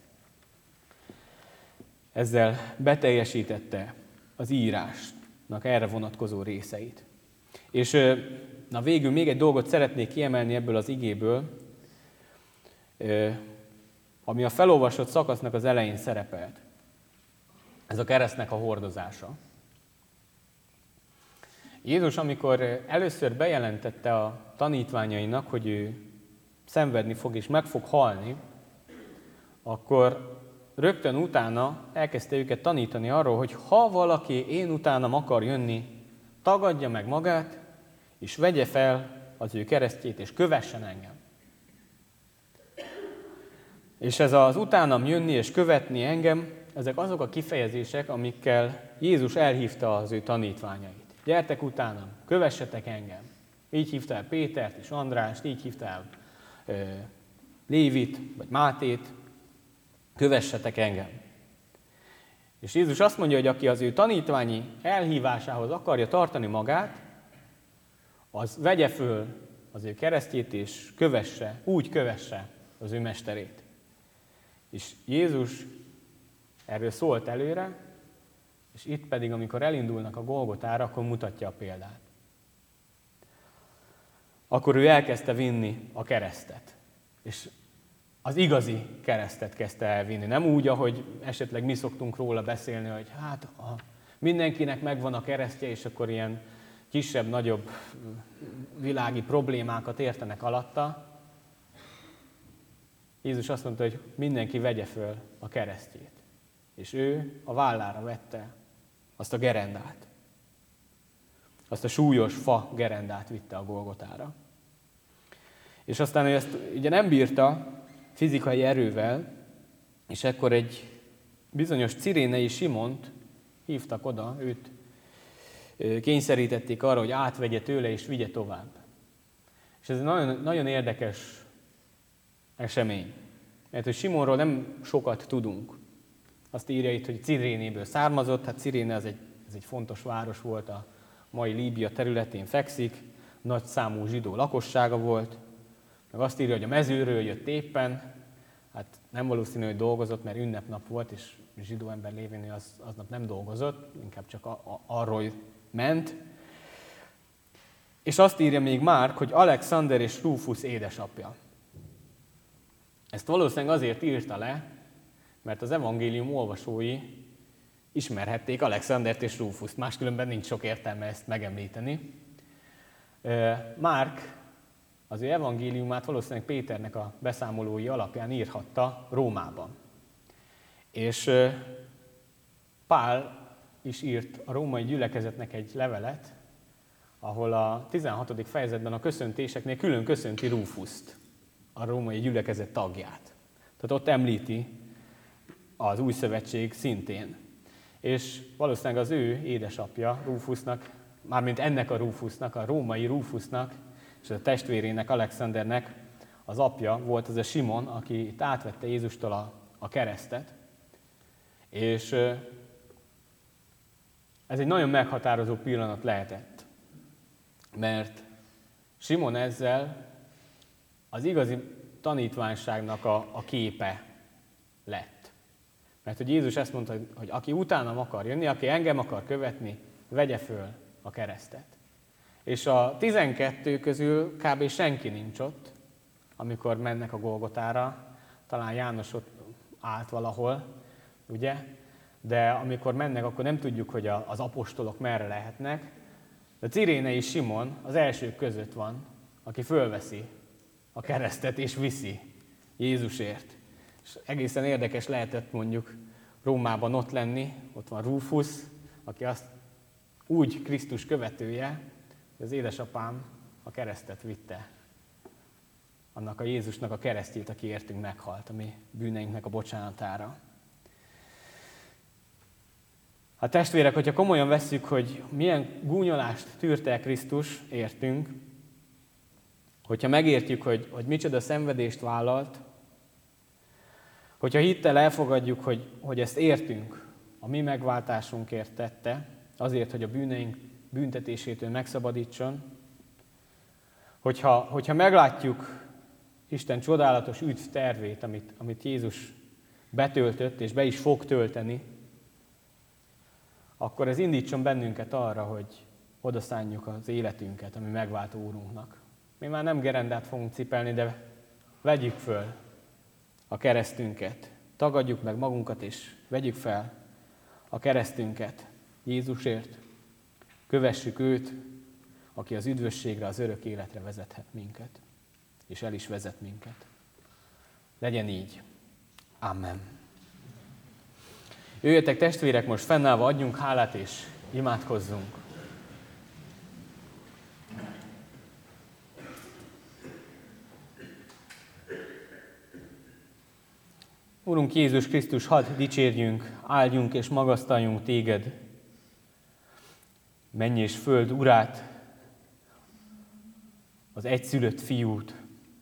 Ezzel beteljesítette az írásnak erre vonatkozó részeit. És na végül még egy dolgot szeretnék kiemelni ebből az igéből, ami a felolvasott szakasznak az elején szerepelt. Ez a keresztnek a hordozása. Jézus, amikor először bejelentette a tanítványainak, hogy ő szenvedni fog és meg fog halni, akkor rögtön utána elkezdte őket tanítani arról, hogy ha valaki én utánam akar jönni, tagadja meg magát, és vegye fel az ő keresztjét, és kövessen engem. És ez az utánam jönni és követni engem, ezek azok a kifejezések, amikkel Jézus elhívta az ő tanítványait. Gyertek utánam, kövessetek engem. Így hívta el Pétert és Andrást, így hívta el ö, Lévit, vagy Mátét, kövessetek engem. És Jézus azt mondja, hogy aki az ő tanítványi elhívásához akarja tartani magát, az vegye föl az ő keresztjét, és kövesse, úgy kövesse az ő mesterét. És Jézus erről szólt előre, És itt pedig, amikor elindulnak a Golgotára, akkor mutatja a példát. Akkor ő elkezdte vinni a keresztet. És az igazi keresztet kezdte elvinni. Nem úgy, ahogy esetleg mi szoktunk róla beszélni, hogy hát a, mindenkinek megvan a keresztje, és akkor ilyen kisebb-nagyobb világi problémákat értenek alatta. Jézus azt mondta, hogy mindenki vegye föl a keresztjét. És ő a vállára vette azt a gerendát. Azt a súlyos fa gerendát vitte a Golgotára. És aztán ő ezt ugye nem bírta fizikai erővel, és ekkor egy bizonyos cirénei Simont hívtak oda, őt kényszerítették arra, hogy átvegye tőle és vigye tovább. És ez egy nagyon, nagyon érdekes esemény, mert hogy Simonról nem sokat tudunk. Azt írja itt, hogy Cirénéből származott, hát Ciréne az egy, ez egy fontos város volt, a mai Líbia területén fekszik, nagy számú zsidó lakossága volt, meg azt írja, hogy a mezőről jött éppen, hát nem valószínű, hogy dolgozott, mert ünnepnap volt, és zsidó ember lévén az, aznap nem dolgozott, inkább csak a, a, arról ment. És azt írja még Márk, hogy Alexander és Rúfusz édesapja. Ezt valószínűleg azért írta le, mert az evangélium olvasói ismerhették Alexandert és Rúfuszt, máskülönben nincs sok értelme ezt megemlíteni. Márk az ő evangéliumát valószínűleg Péternek a beszámolói alapján írhatta Rómában. És Pál is írt a római gyülekezetnek egy levelet, ahol a tizenhatodik fejezetben a köszöntéseknél külön köszönti Rúfuszt, a római gyülekezet tagját. Tehát ott említi az új szövetség szintén. És valószínűleg az ő édesapja Rúfusznak, mármint ennek a Rúfusznak, a római Rúfusznak, és a testvérének, Alexandernek az apja volt az a Simon, aki itt átvette Jézustól a, a keresztet. És ez egy nagyon meghatározó pillanat lehetett, mert Simon ezzel az igazi tanítványságnak a, a képe lett. Mert hogy Jézus ezt mondta, hogy, hogy aki utánam akar jönni, aki engem akar követni, vegye föl a keresztet. És a tizenkettő közül kb. Senki nincs ott, amikor mennek a Golgotára, talán János ott állt valahol, ugye? De amikor mennek, akkor nem tudjuk, hogy az apostolok merre lehetnek. De Cirénei Simon az elsők között van, aki fölveszi a keresztet és viszi Jézusért. És egészen érdekes lehetett mondjuk Rómában ott lenni, ott van Rúfusz, aki azt úgy Krisztus követője, hogy az édesapám a keresztet vitte. Annak a Jézusnak a keresztjét, aki értünk meghalt, a mi bűneinknek a bocsánatára. Hát testvérek, hogyha komolyan vesszük, hogy milyen gúnyolást tűrt el Krisztus, értünk, hogyha megértjük, hogy, hogy micsoda szenvedést vállalt, hogyha hittel elfogadjuk, hogy, hogy ezt értünk, a mi megváltásunkért tette, azért, hogy a bűneink büntetésétől megszabadítson, hogyha, hogyha meglátjuk Isten csodálatos üdv tervét, amit, amit Jézus betöltött és be is fog tölteni, akkor ez indítson bennünket arra, hogy odaszánjuk az életünket, ami megváltó Úrunknak. Mi már nem gerendát fogunk cipelni, de vegyük föl a keresztünket. Tagadjuk meg magunkat, és vegyük fel a keresztünket Jézusért. Kövessük őt, aki az üdvösségre, az örök életre vezethet minket, és el is vezet minket. Legyen így. Amen. Jöjjetek testvérek, most fennállva adjunk hálát, és imádkozzunk. Urunk Jézus Krisztus, hadd dicsérjünk, áldjunk és magasztaljunk téged, menny és föld urát, az egyszülött fiút,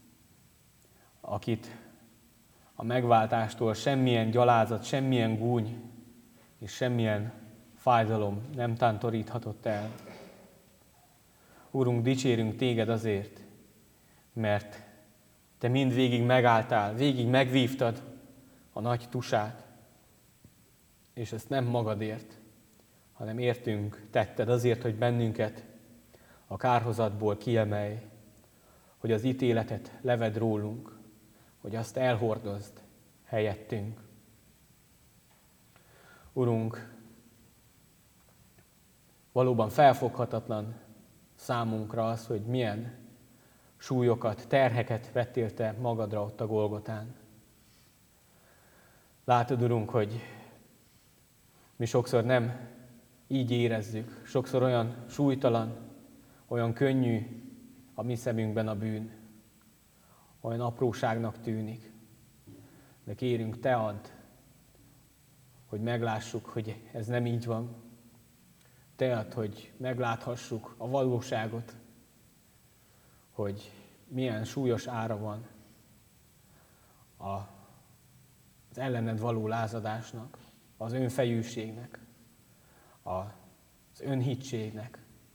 akit a megváltástól semmilyen gyalázat, semmilyen gúny és semmilyen fájdalom nem tántoríthatott el. Úrunk, dicsérünk téged azért, mert te mindvégig megálltál, végig megvívtad a nagy tusát, és ezt nem magadért, hanem értünk tetted azért, hogy bennünket a kárhozatból kiemelj, hogy az ítéletet levedd rólunk, hogy azt elhordozd helyettünk. Urunk, valóban felfoghatatlan számunkra az, hogy milyen súlyokat, terheket vettél te magadra ott a Golgotán. Látod, Urunk, hogy mi sokszor nem így érezzük, sokszor olyan súlytalan, olyan könnyű a mi szemünkben a bűn, olyan apróságnak tűnik. De kérünk, te add, hogy meglássuk, hogy ez nem így van. Te add, hogy megláthassuk a valóságot, hogy milyen súlyos ára van az ellened való lázadásnak, az önfejűségnek, az önhitségnek.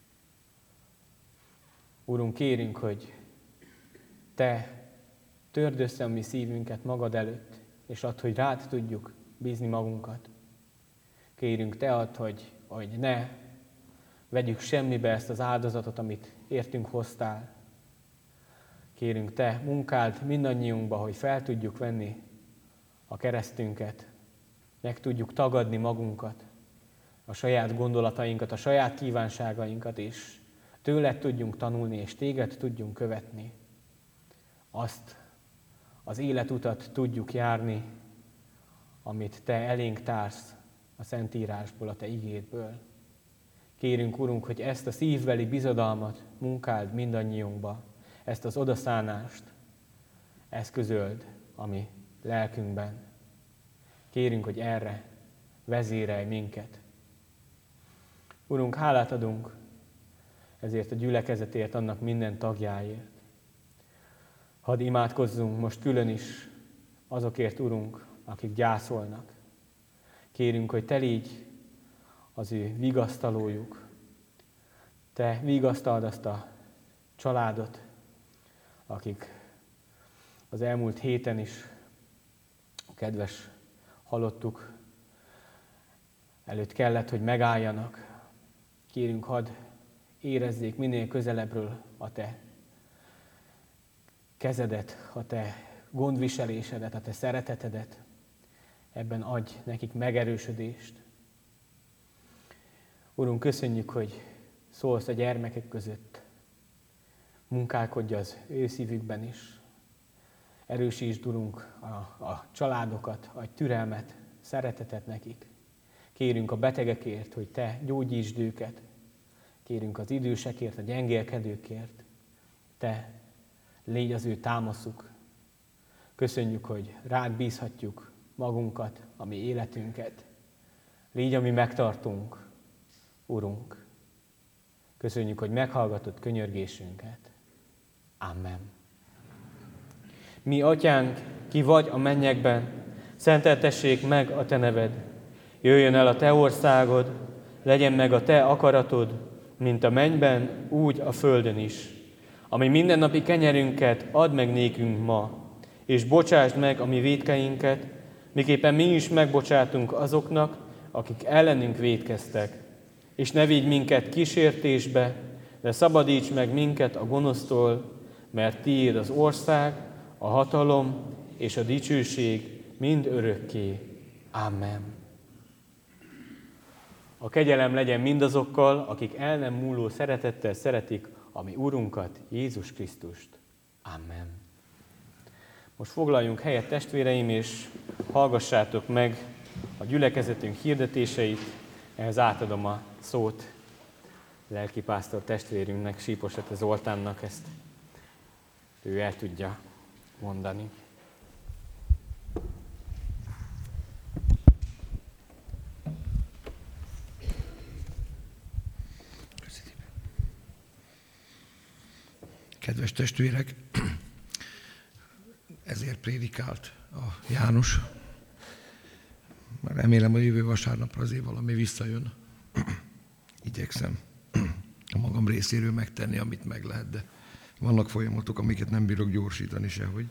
Urunk, kérünk, hogy te törd össze a mi szívünket magad előtt, és add, hogy rád tudjuk bízni magunkat. Kérünk, te add, hogy, hogy ne vegyük semmibe ezt az áldozatot, amit értünk hoztál. Kérünk, te munkáld mindannyiunkba, hogy fel tudjuk venni a keresztünket, meg tudjuk tagadni magunkat, a saját gondolatainkat, a saját kívánságainkat, és tőled tudjunk tanulni, és téged tudjunk követni. Azt az életutat tudjuk járni, amit te elénk társz a Szentírásból, a te igédből. Kérünk, Urunk, hogy ezt a szívbeli bizodalmat munkáld mindannyiunkba, ezt az odaszánást eszközöld a mi lelkünkben. Kérünk, hogy erre vezérelj minket. Urunk, hálát adunk ezért a gyülekezetért, annak minden tagjáért. Hadd imádkozzunk most külön is azokért, Urunk, akik gyászolnak. Kérünk, hogy te légy az ő vigasztalójuk. Te vigasztald azt a családot, akik az elmúlt héten is a kedves halottuk előtt kellett, hogy megálljanak. Kérünk, hadd érezzék minél közelebbről a te kezedet, a te gondviselésedet, a te szeretetedet. Ebben adj nekik megerősödést. Urunk, köszönjük, hogy szólsz a gyermekek között. Munkálkodj az ő szívükben is. Erősítsd, Urunk, a, a családokat, adj türelmet, szeretetet nekik. Kérünk a betegekért, hogy te gyógyítsd őket. Kérünk az idősekért, a gyengélkedőkért. Te légy az ő támaszuk. Köszönjük, hogy rád bízhatjuk magunkat, a mi életünket. Légy a mi megtartunk, Urunk. Köszönjük, hogy meghallgatod könyörgésünket. Amen. Mi, Atyánk, ki vagy a mennyekben, szenteltessék meg a te neved. Jöjjön el a te országod, legyen meg a te akaratod, mint a mennyben, úgy a földön is. Ami mindennapi kenyerünket add meg nékünk ma, és bocsásd meg a mi vétkeinket, miképpen mi is megbocsátunk azoknak, akik ellenünk vétkeztek. És ne vigy minket kísértésbe, de szabadíts meg minket a gonosztól, mert tiéd az ország, a hatalom és a dicsőség mind örökké. Amen. A kegyelem legyen mindazokkal, akik el nem múló szeretettel szeretik a mi Urunkat, Jézus Krisztust. Amen. Most foglaljunk helyet, testvéreim, és hallgassátok meg a gyülekezetünk hirdetéseit. Ehhez átadom a szót lelkipásztor testvérünknek, Sípos-Ete Zoltánnak, ezt ő el tudja mondani. Kedves testvérek, ezért prédikált a János. Remélem, hogy jövő vasárnapra azért valami visszajön. Igyekszem a magam részéről megtenni, amit meg lehet, de vannak folyamatok, amiket nem bírok gyorsítani sehogy.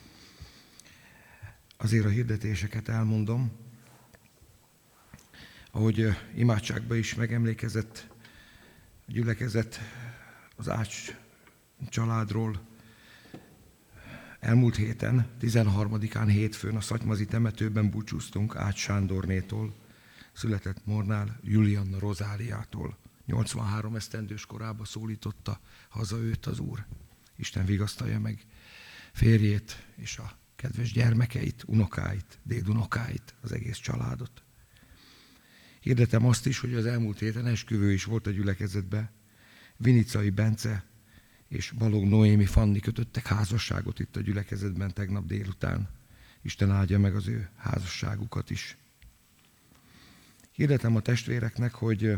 Azért a hirdetéseket elmondom. ahogy imádságban is megemlékezett a gyülekezet az Ács családról, elmúlt héten, tizenharmadikán hétfőn a Szatymazi temetőben búcsúztunk Ács Sándornétól, született Mornál Julianna Rozáliától. nyolcvanhárom esztendős korában szólította haza őt az Úr. Isten vigasztalja meg férjét és a kedves gyermekeit, unokáit, dédunokáit, az egész családot. Hirdetem azt is, hogy az elmúlt héten esküvő is volt a gyülekezetben. Vinicai Bence és Balog Noémi Fanni kötöttek házasságot itt a gyülekezetben tegnap délután. Isten áldja meg az ő házasságukat is. Hirdetem a testvéreknek, hogy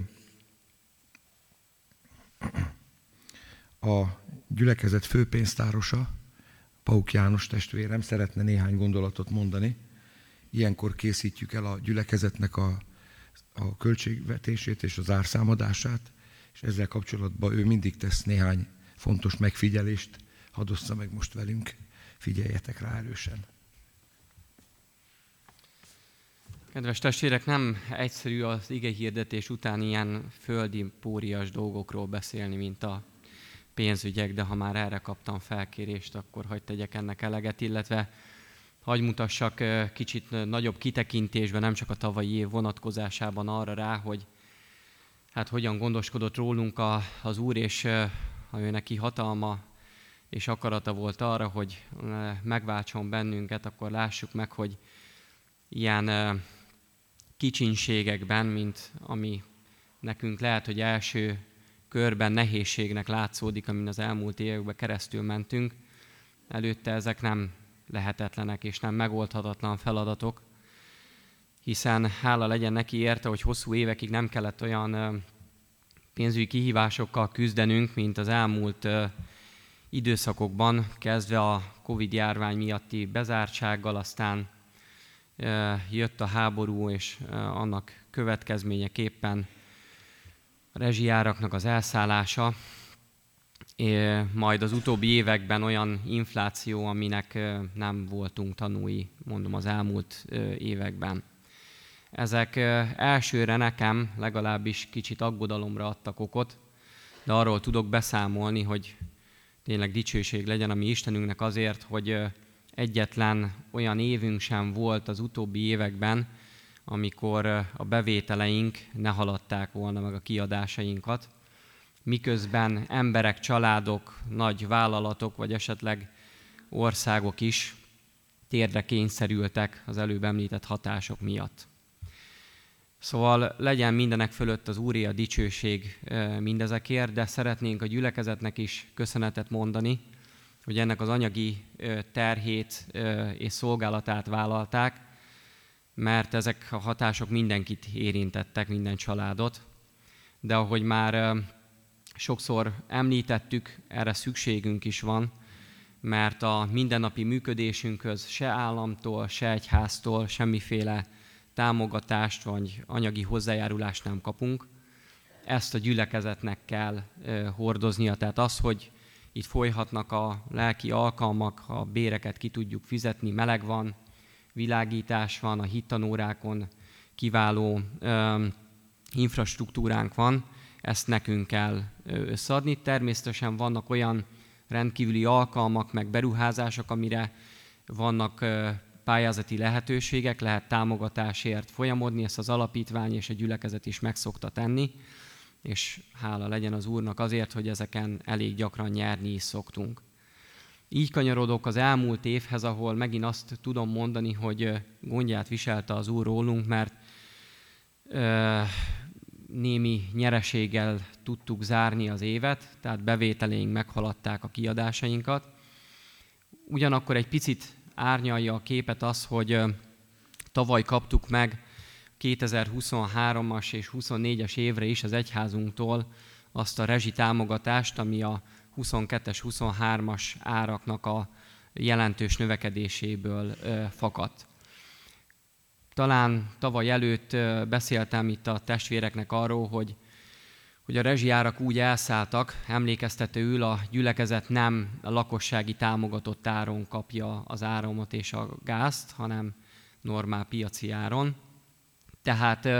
a gyülekezet főpénztárosa, Pauk János testvérem szeretne néhány gondolatot mondani. Ilyenkor készítjük el a gyülekezetnek a, a költségvetését és az árszámadását, és ezzel kapcsolatban ő mindig tesz néhány fontos megfigyelést. Hadd ossza meg most velünk, figyeljetek rá erősen. Kedves testvérek, nem egyszerű az igehirdetés után ilyen földi, pórias dolgokról beszélni, mint a pénzügyek, de ha már erre kaptam felkérést, akkor hadd tegyek ennek eleget, illetve hadd mutassak kicsit nagyobb kitekintésben, nem csak a tavalyi év vonatkozásában arra rá, hogy hát hogyan gondoskodott rólunk a, az Úr, és ha ő neki hatalma és akarata volt arra, hogy megváltson bennünket, akkor lássuk meg, hogy ilyen kicsinségekben, mint ami nekünk lehet, hogy első körben nehézségnek látszódik, amin az elmúlt években keresztül mentünk, előtte ezek nem lehetetlenek és nem megoldhatatlan feladatok, hiszen hála legyen neki érte, hogy hosszú évekig nem kellett olyan pénzügyi kihívásokkal küzdenünk, mint az elmúlt időszakokban, kezdve a Covid-járvány miatti bezártsággal, aztán jött a háború, és annak következményeképpen a rezsijáraknak az elszállása, majd az utóbbi években olyan infláció, aminek nem voltunk tanúi, mondom, az elmúlt években. Ezek elsőre nekem legalábbis kicsit aggodalomra adtak okot, de arról tudok beszámolni, hogy tényleg dicsőség legyen a mi Istenünknek azért, hogy egyetlen olyan évünk sem volt az utóbbi években, amikor a bevételeink ne haladták volna meg a kiadásainkat, miközben emberek, családok, nagy vállalatok, vagy esetleg országok is térdre kényszerültek az előbb említett hatások miatt. Szóval legyen mindenek fölött az Úré a dicsőség mindezekért, de szeretnénk a gyülekezetnek is köszönetet mondani, hogy ennek az anyagi terhét és szolgálatát vállalták, mert ezek a hatások mindenkit érintettek, minden családot. De ahogy már sokszor említettük, erre szükségünk is van, mert a mindennapi működésünkhöz se államtól, se egyháztól semmiféle támogatást vagy anyagi hozzájárulást nem kapunk. Ezt a gyülekezetnek kell hordoznia, tehát az, hogy itt folyhatnak a lelki alkalmak, a béreket ki tudjuk fizetni, meleg van, világítás van, a hittanórákon kiváló ö, infrastruktúránk van, ezt nekünk kell összeadni. Természetesen vannak olyan rendkívüli alkalmak, meg beruházások, amire vannak ö, pályázati lehetőségek, lehet támogatásért folyamodni, ezt az alapítvány és a gyülekezet is meg szokta tenni, és hála legyen az Úrnak azért, hogy ezeken elég gyakran nyerni is szoktunk. Így kanyarodok az elmúlt évhez, ahol megint azt tudom mondani, hogy gondját viselte az Úr rólunk, mert ö, némi nyereséggel tudtuk zárni az évet, tehát bevételeink meghaladták a kiadásainkat. Ugyanakkor egy picit árnyalja a képet az, hogy ö, tavaly kaptuk meg kétezer-huszonhármas és huszonnégyes évre is az egyházunktól azt a rezsitámogatást, ami a huszonkettes huszonhármas áraknak a jelentős növekedéséből ö, fakadt. Talán tavaly előtt ö, beszéltem itt a testvéreknek arról, hogy, hogy a rezsiárak úgy elszálltak, emlékeztetőül a gyülekezet nem a lakossági támogatott áron kapja az áramot és a gázt, hanem normál piaci áron. Tehát ö,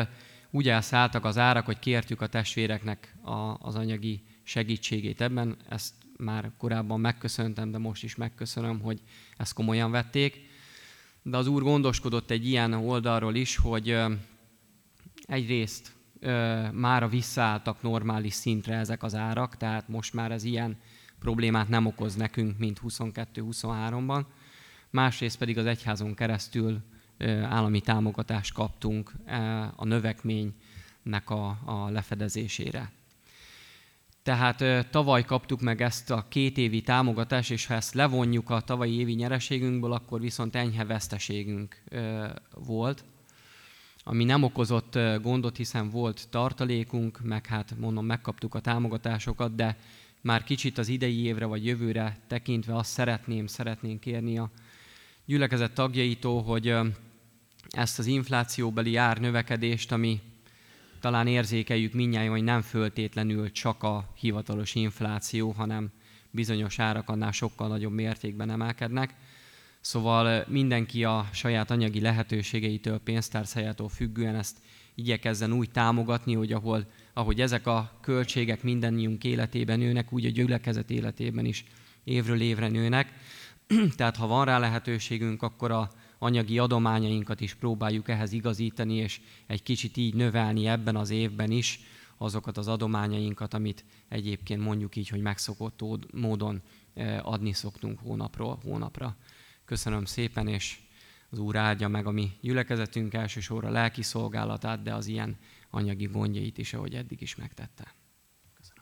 úgy elszálltak az árak, hogy kértük a testvéreknek a, az anyagi segítségét ebben. Ezt már korábban megköszöntem, de most is megköszönöm, hogy ezt komolyan vették. De az Úr gondoskodott egy ilyen oldalról is, hogy egyrészt mára visszaálltak normális szintre ezek az árak, tehát most már ez ilyen problémát nem okoz nekünk, mint huszonkettő huszonháromban. Másrészt pedig az egyházon keresztül állami támogatást kaptunk a növekménynek a, a lefedezésére. Tehát tavaly kaptuk meg ezt a két évi támogatást, és ha ezt levonjuk a tavalyi évi nyereségünkből, akkor viszont enyhe veszteségünk volt, ami nem okozott gondot, hiszen volt tartalékunk, meg hát mondom, megkaptuk a támogatásokat, de már kicsit az idei évre vagy jövőre tekintve azt szeretném, szeretnénk kérni a gyülekezet tagjaitól, hogy ezt az inflációbeli árnövekedést, ami talán érzékeljük mindnyájan, hogy nem föltétlenül csak a hivatalos infláció, hanem bizonyos árak annál sokkal nagyobb mértékben emelkednek. Szóval mindenki a saját anyagi lehetőségeitől, pénztárcájától függően ezt igyekezzen úgy támogatni, hogy ahol, ahogy ezek a költségek mindannyiunk életében nőnek, úgy a gyülekezet életében is évről évre nőnek. Tehát ha van rá lehetőségünk, akkor a anyagi adományainkat is próbáljuk ehhez igazítani, és egy kicsit így növelni ebben az évben is azokat az adományainkat, amit egyébként mondjuk így, hogy megszokott módon adni szoktunk hónapról hónapra. Köszönöm szépen, és az Úr áldja meg a mi gyülekezetünk elsősorra lelki szolgálatát, de az ilyen anyagi gondjait is, ahogy eddig is megtette. Köszönöm.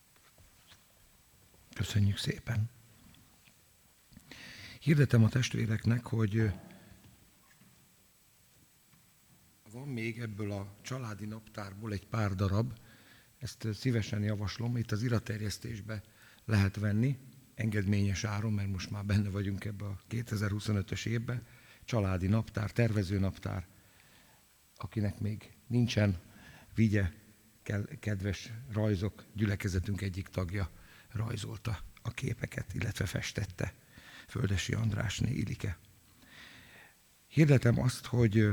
Köszönjük szépen. Hirdetem a testvéreknek, hogy van még ebből a családi naptárból egy pár darab, ezt szívesen javaslom, itt az iratterjesztésbe lehet venni, engedményes áron, mert most már benne vagyunk ebbe a kétezer-huszonötös évbe, családi naptár, tervező naptár, akinek még nincsen, vigye, kedves rajzok, gyülekezetünk egyik tagja rajzolta a képeket, illetve festette, Földesi Andrásné Ilike. Hirdetem azt, hogy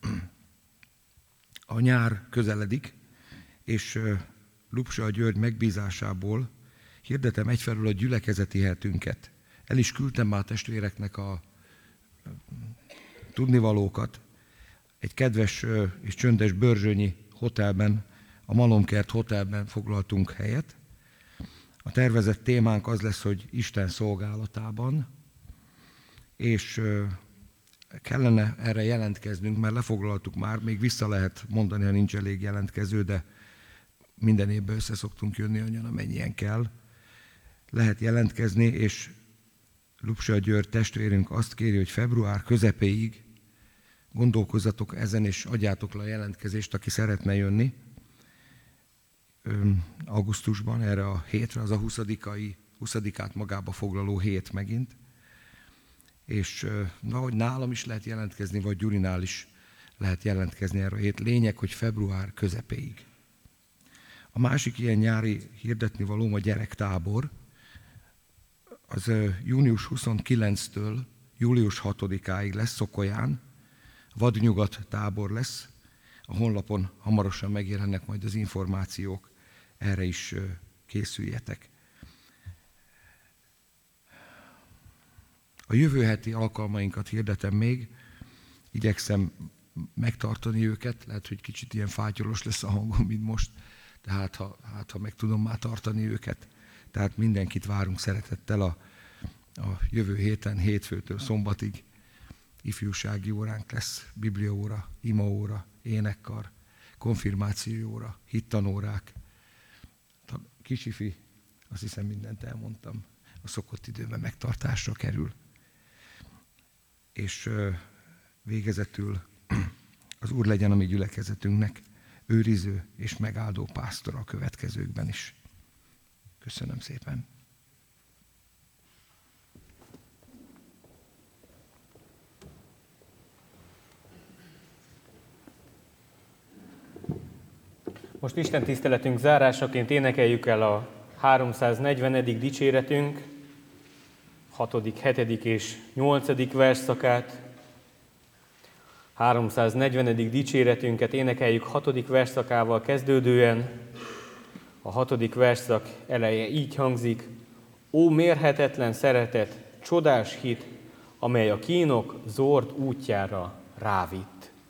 a nyár közeledik, és Lupsa György megbízásából hirdetem egyfelől a gyülekezeti hetünket. El is küldtem már a testvéreknek a tudnivalókat. Egy kedves és csöndes börzsönyi hotelben, a Malomkert hotelben foglaltunk helyet. A tervezett témánk az lesz, hogy Isten szolgálatában, és kellene erre jelentkeznünk, mert lefoglaltuk már, még vissza lehet mondani, ha nincs elég jelentkező, de minden évben össze szoktunk jönni annyian, amennyien kell. Lehet jelentkezni, és Lupsa György testvérünk azt kéri, hogy február közepéig gondolkozzatok ezen, és adjátok le a jelentkezést, aki szeretne jönni. Augusztusban erre a hétre, az a huszadikai, huszadikát magába foglaló hét megint. És valahogy nálam is lehet jelentkezni, vagy Gyurinál is lehet jelentkezni erre a hét. Lényeg, hogy február közepéig. A másik ilyen nyári hirdetni valóm a gyerektábor. Az június huszonkilencedikétől július hatodikáig lesz Szokolyán. Vadnyugat tábor lesz. A honlapon hamarosan megjelennek majd az információk. Erre is készüljetek. A jövő heti alkalmainkat hirdetem még. Igyekszem megtartani őket. Lehet, hogy kicsit ilyen fátyolos lesz a hangom, mint most. De hát ha, hát, ha meg tudom már tartani őket. Tehát mindenkit várunk szeretettel a, a jövő héten, hétfőtől szombatig. Ifjúsági óránk lesz, bibliaóra, imaóra, énekkar, konfirmációóra, hittanórák. A kisifi, azt hiszem mindent elmondtam, a szokott időben megtartásra kerül. És végezetül az Úr legyen a mi gyülekezetünknek őriző és megáldó pásztora a következőkben is. Köszönöm szépen. Most Isten tiszteletünk zárásaként énekeljük el a háromszáznegyvenedik dicséretünk, hatodik, hetedik és nyolcadik versszakát. háromszáznegyvenedik dicséretünket énekeljük hatodik versszakával kezdődően. A hatodik versszak eleje így hangzik: Ó mérhetetlen szeretet, csodás hit, amely a kínok zord útjára rávitt.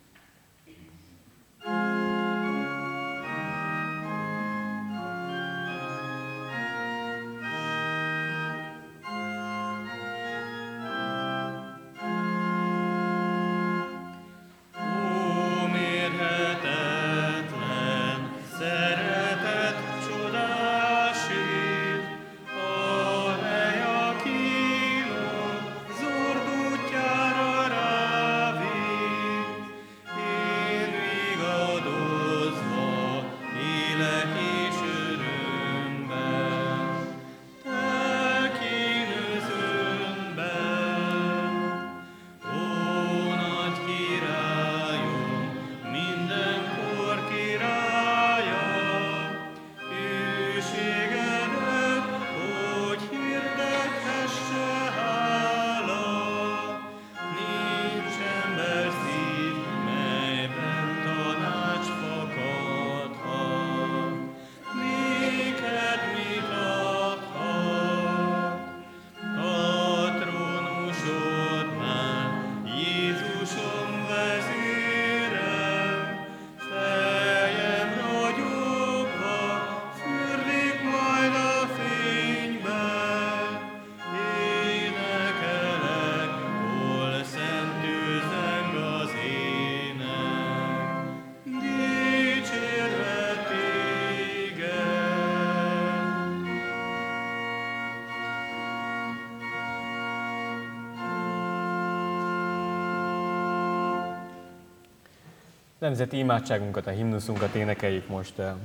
Nemzeti imádságunkat, a himnuszunkat énekeljük most el.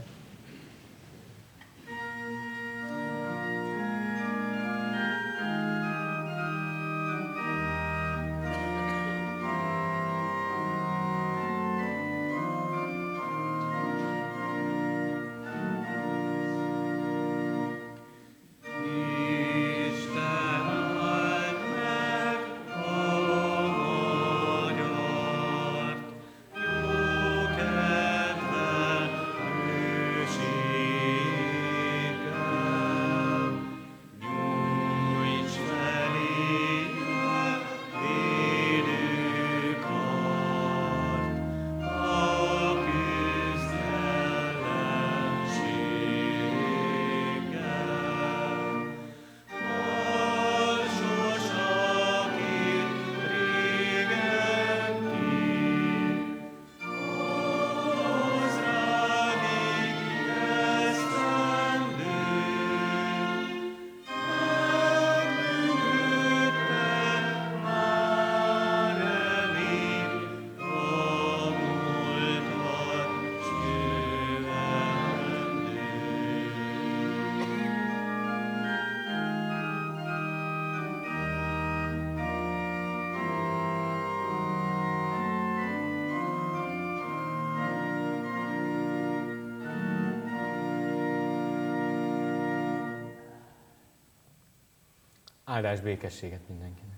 Áldás békességet mindenkinek!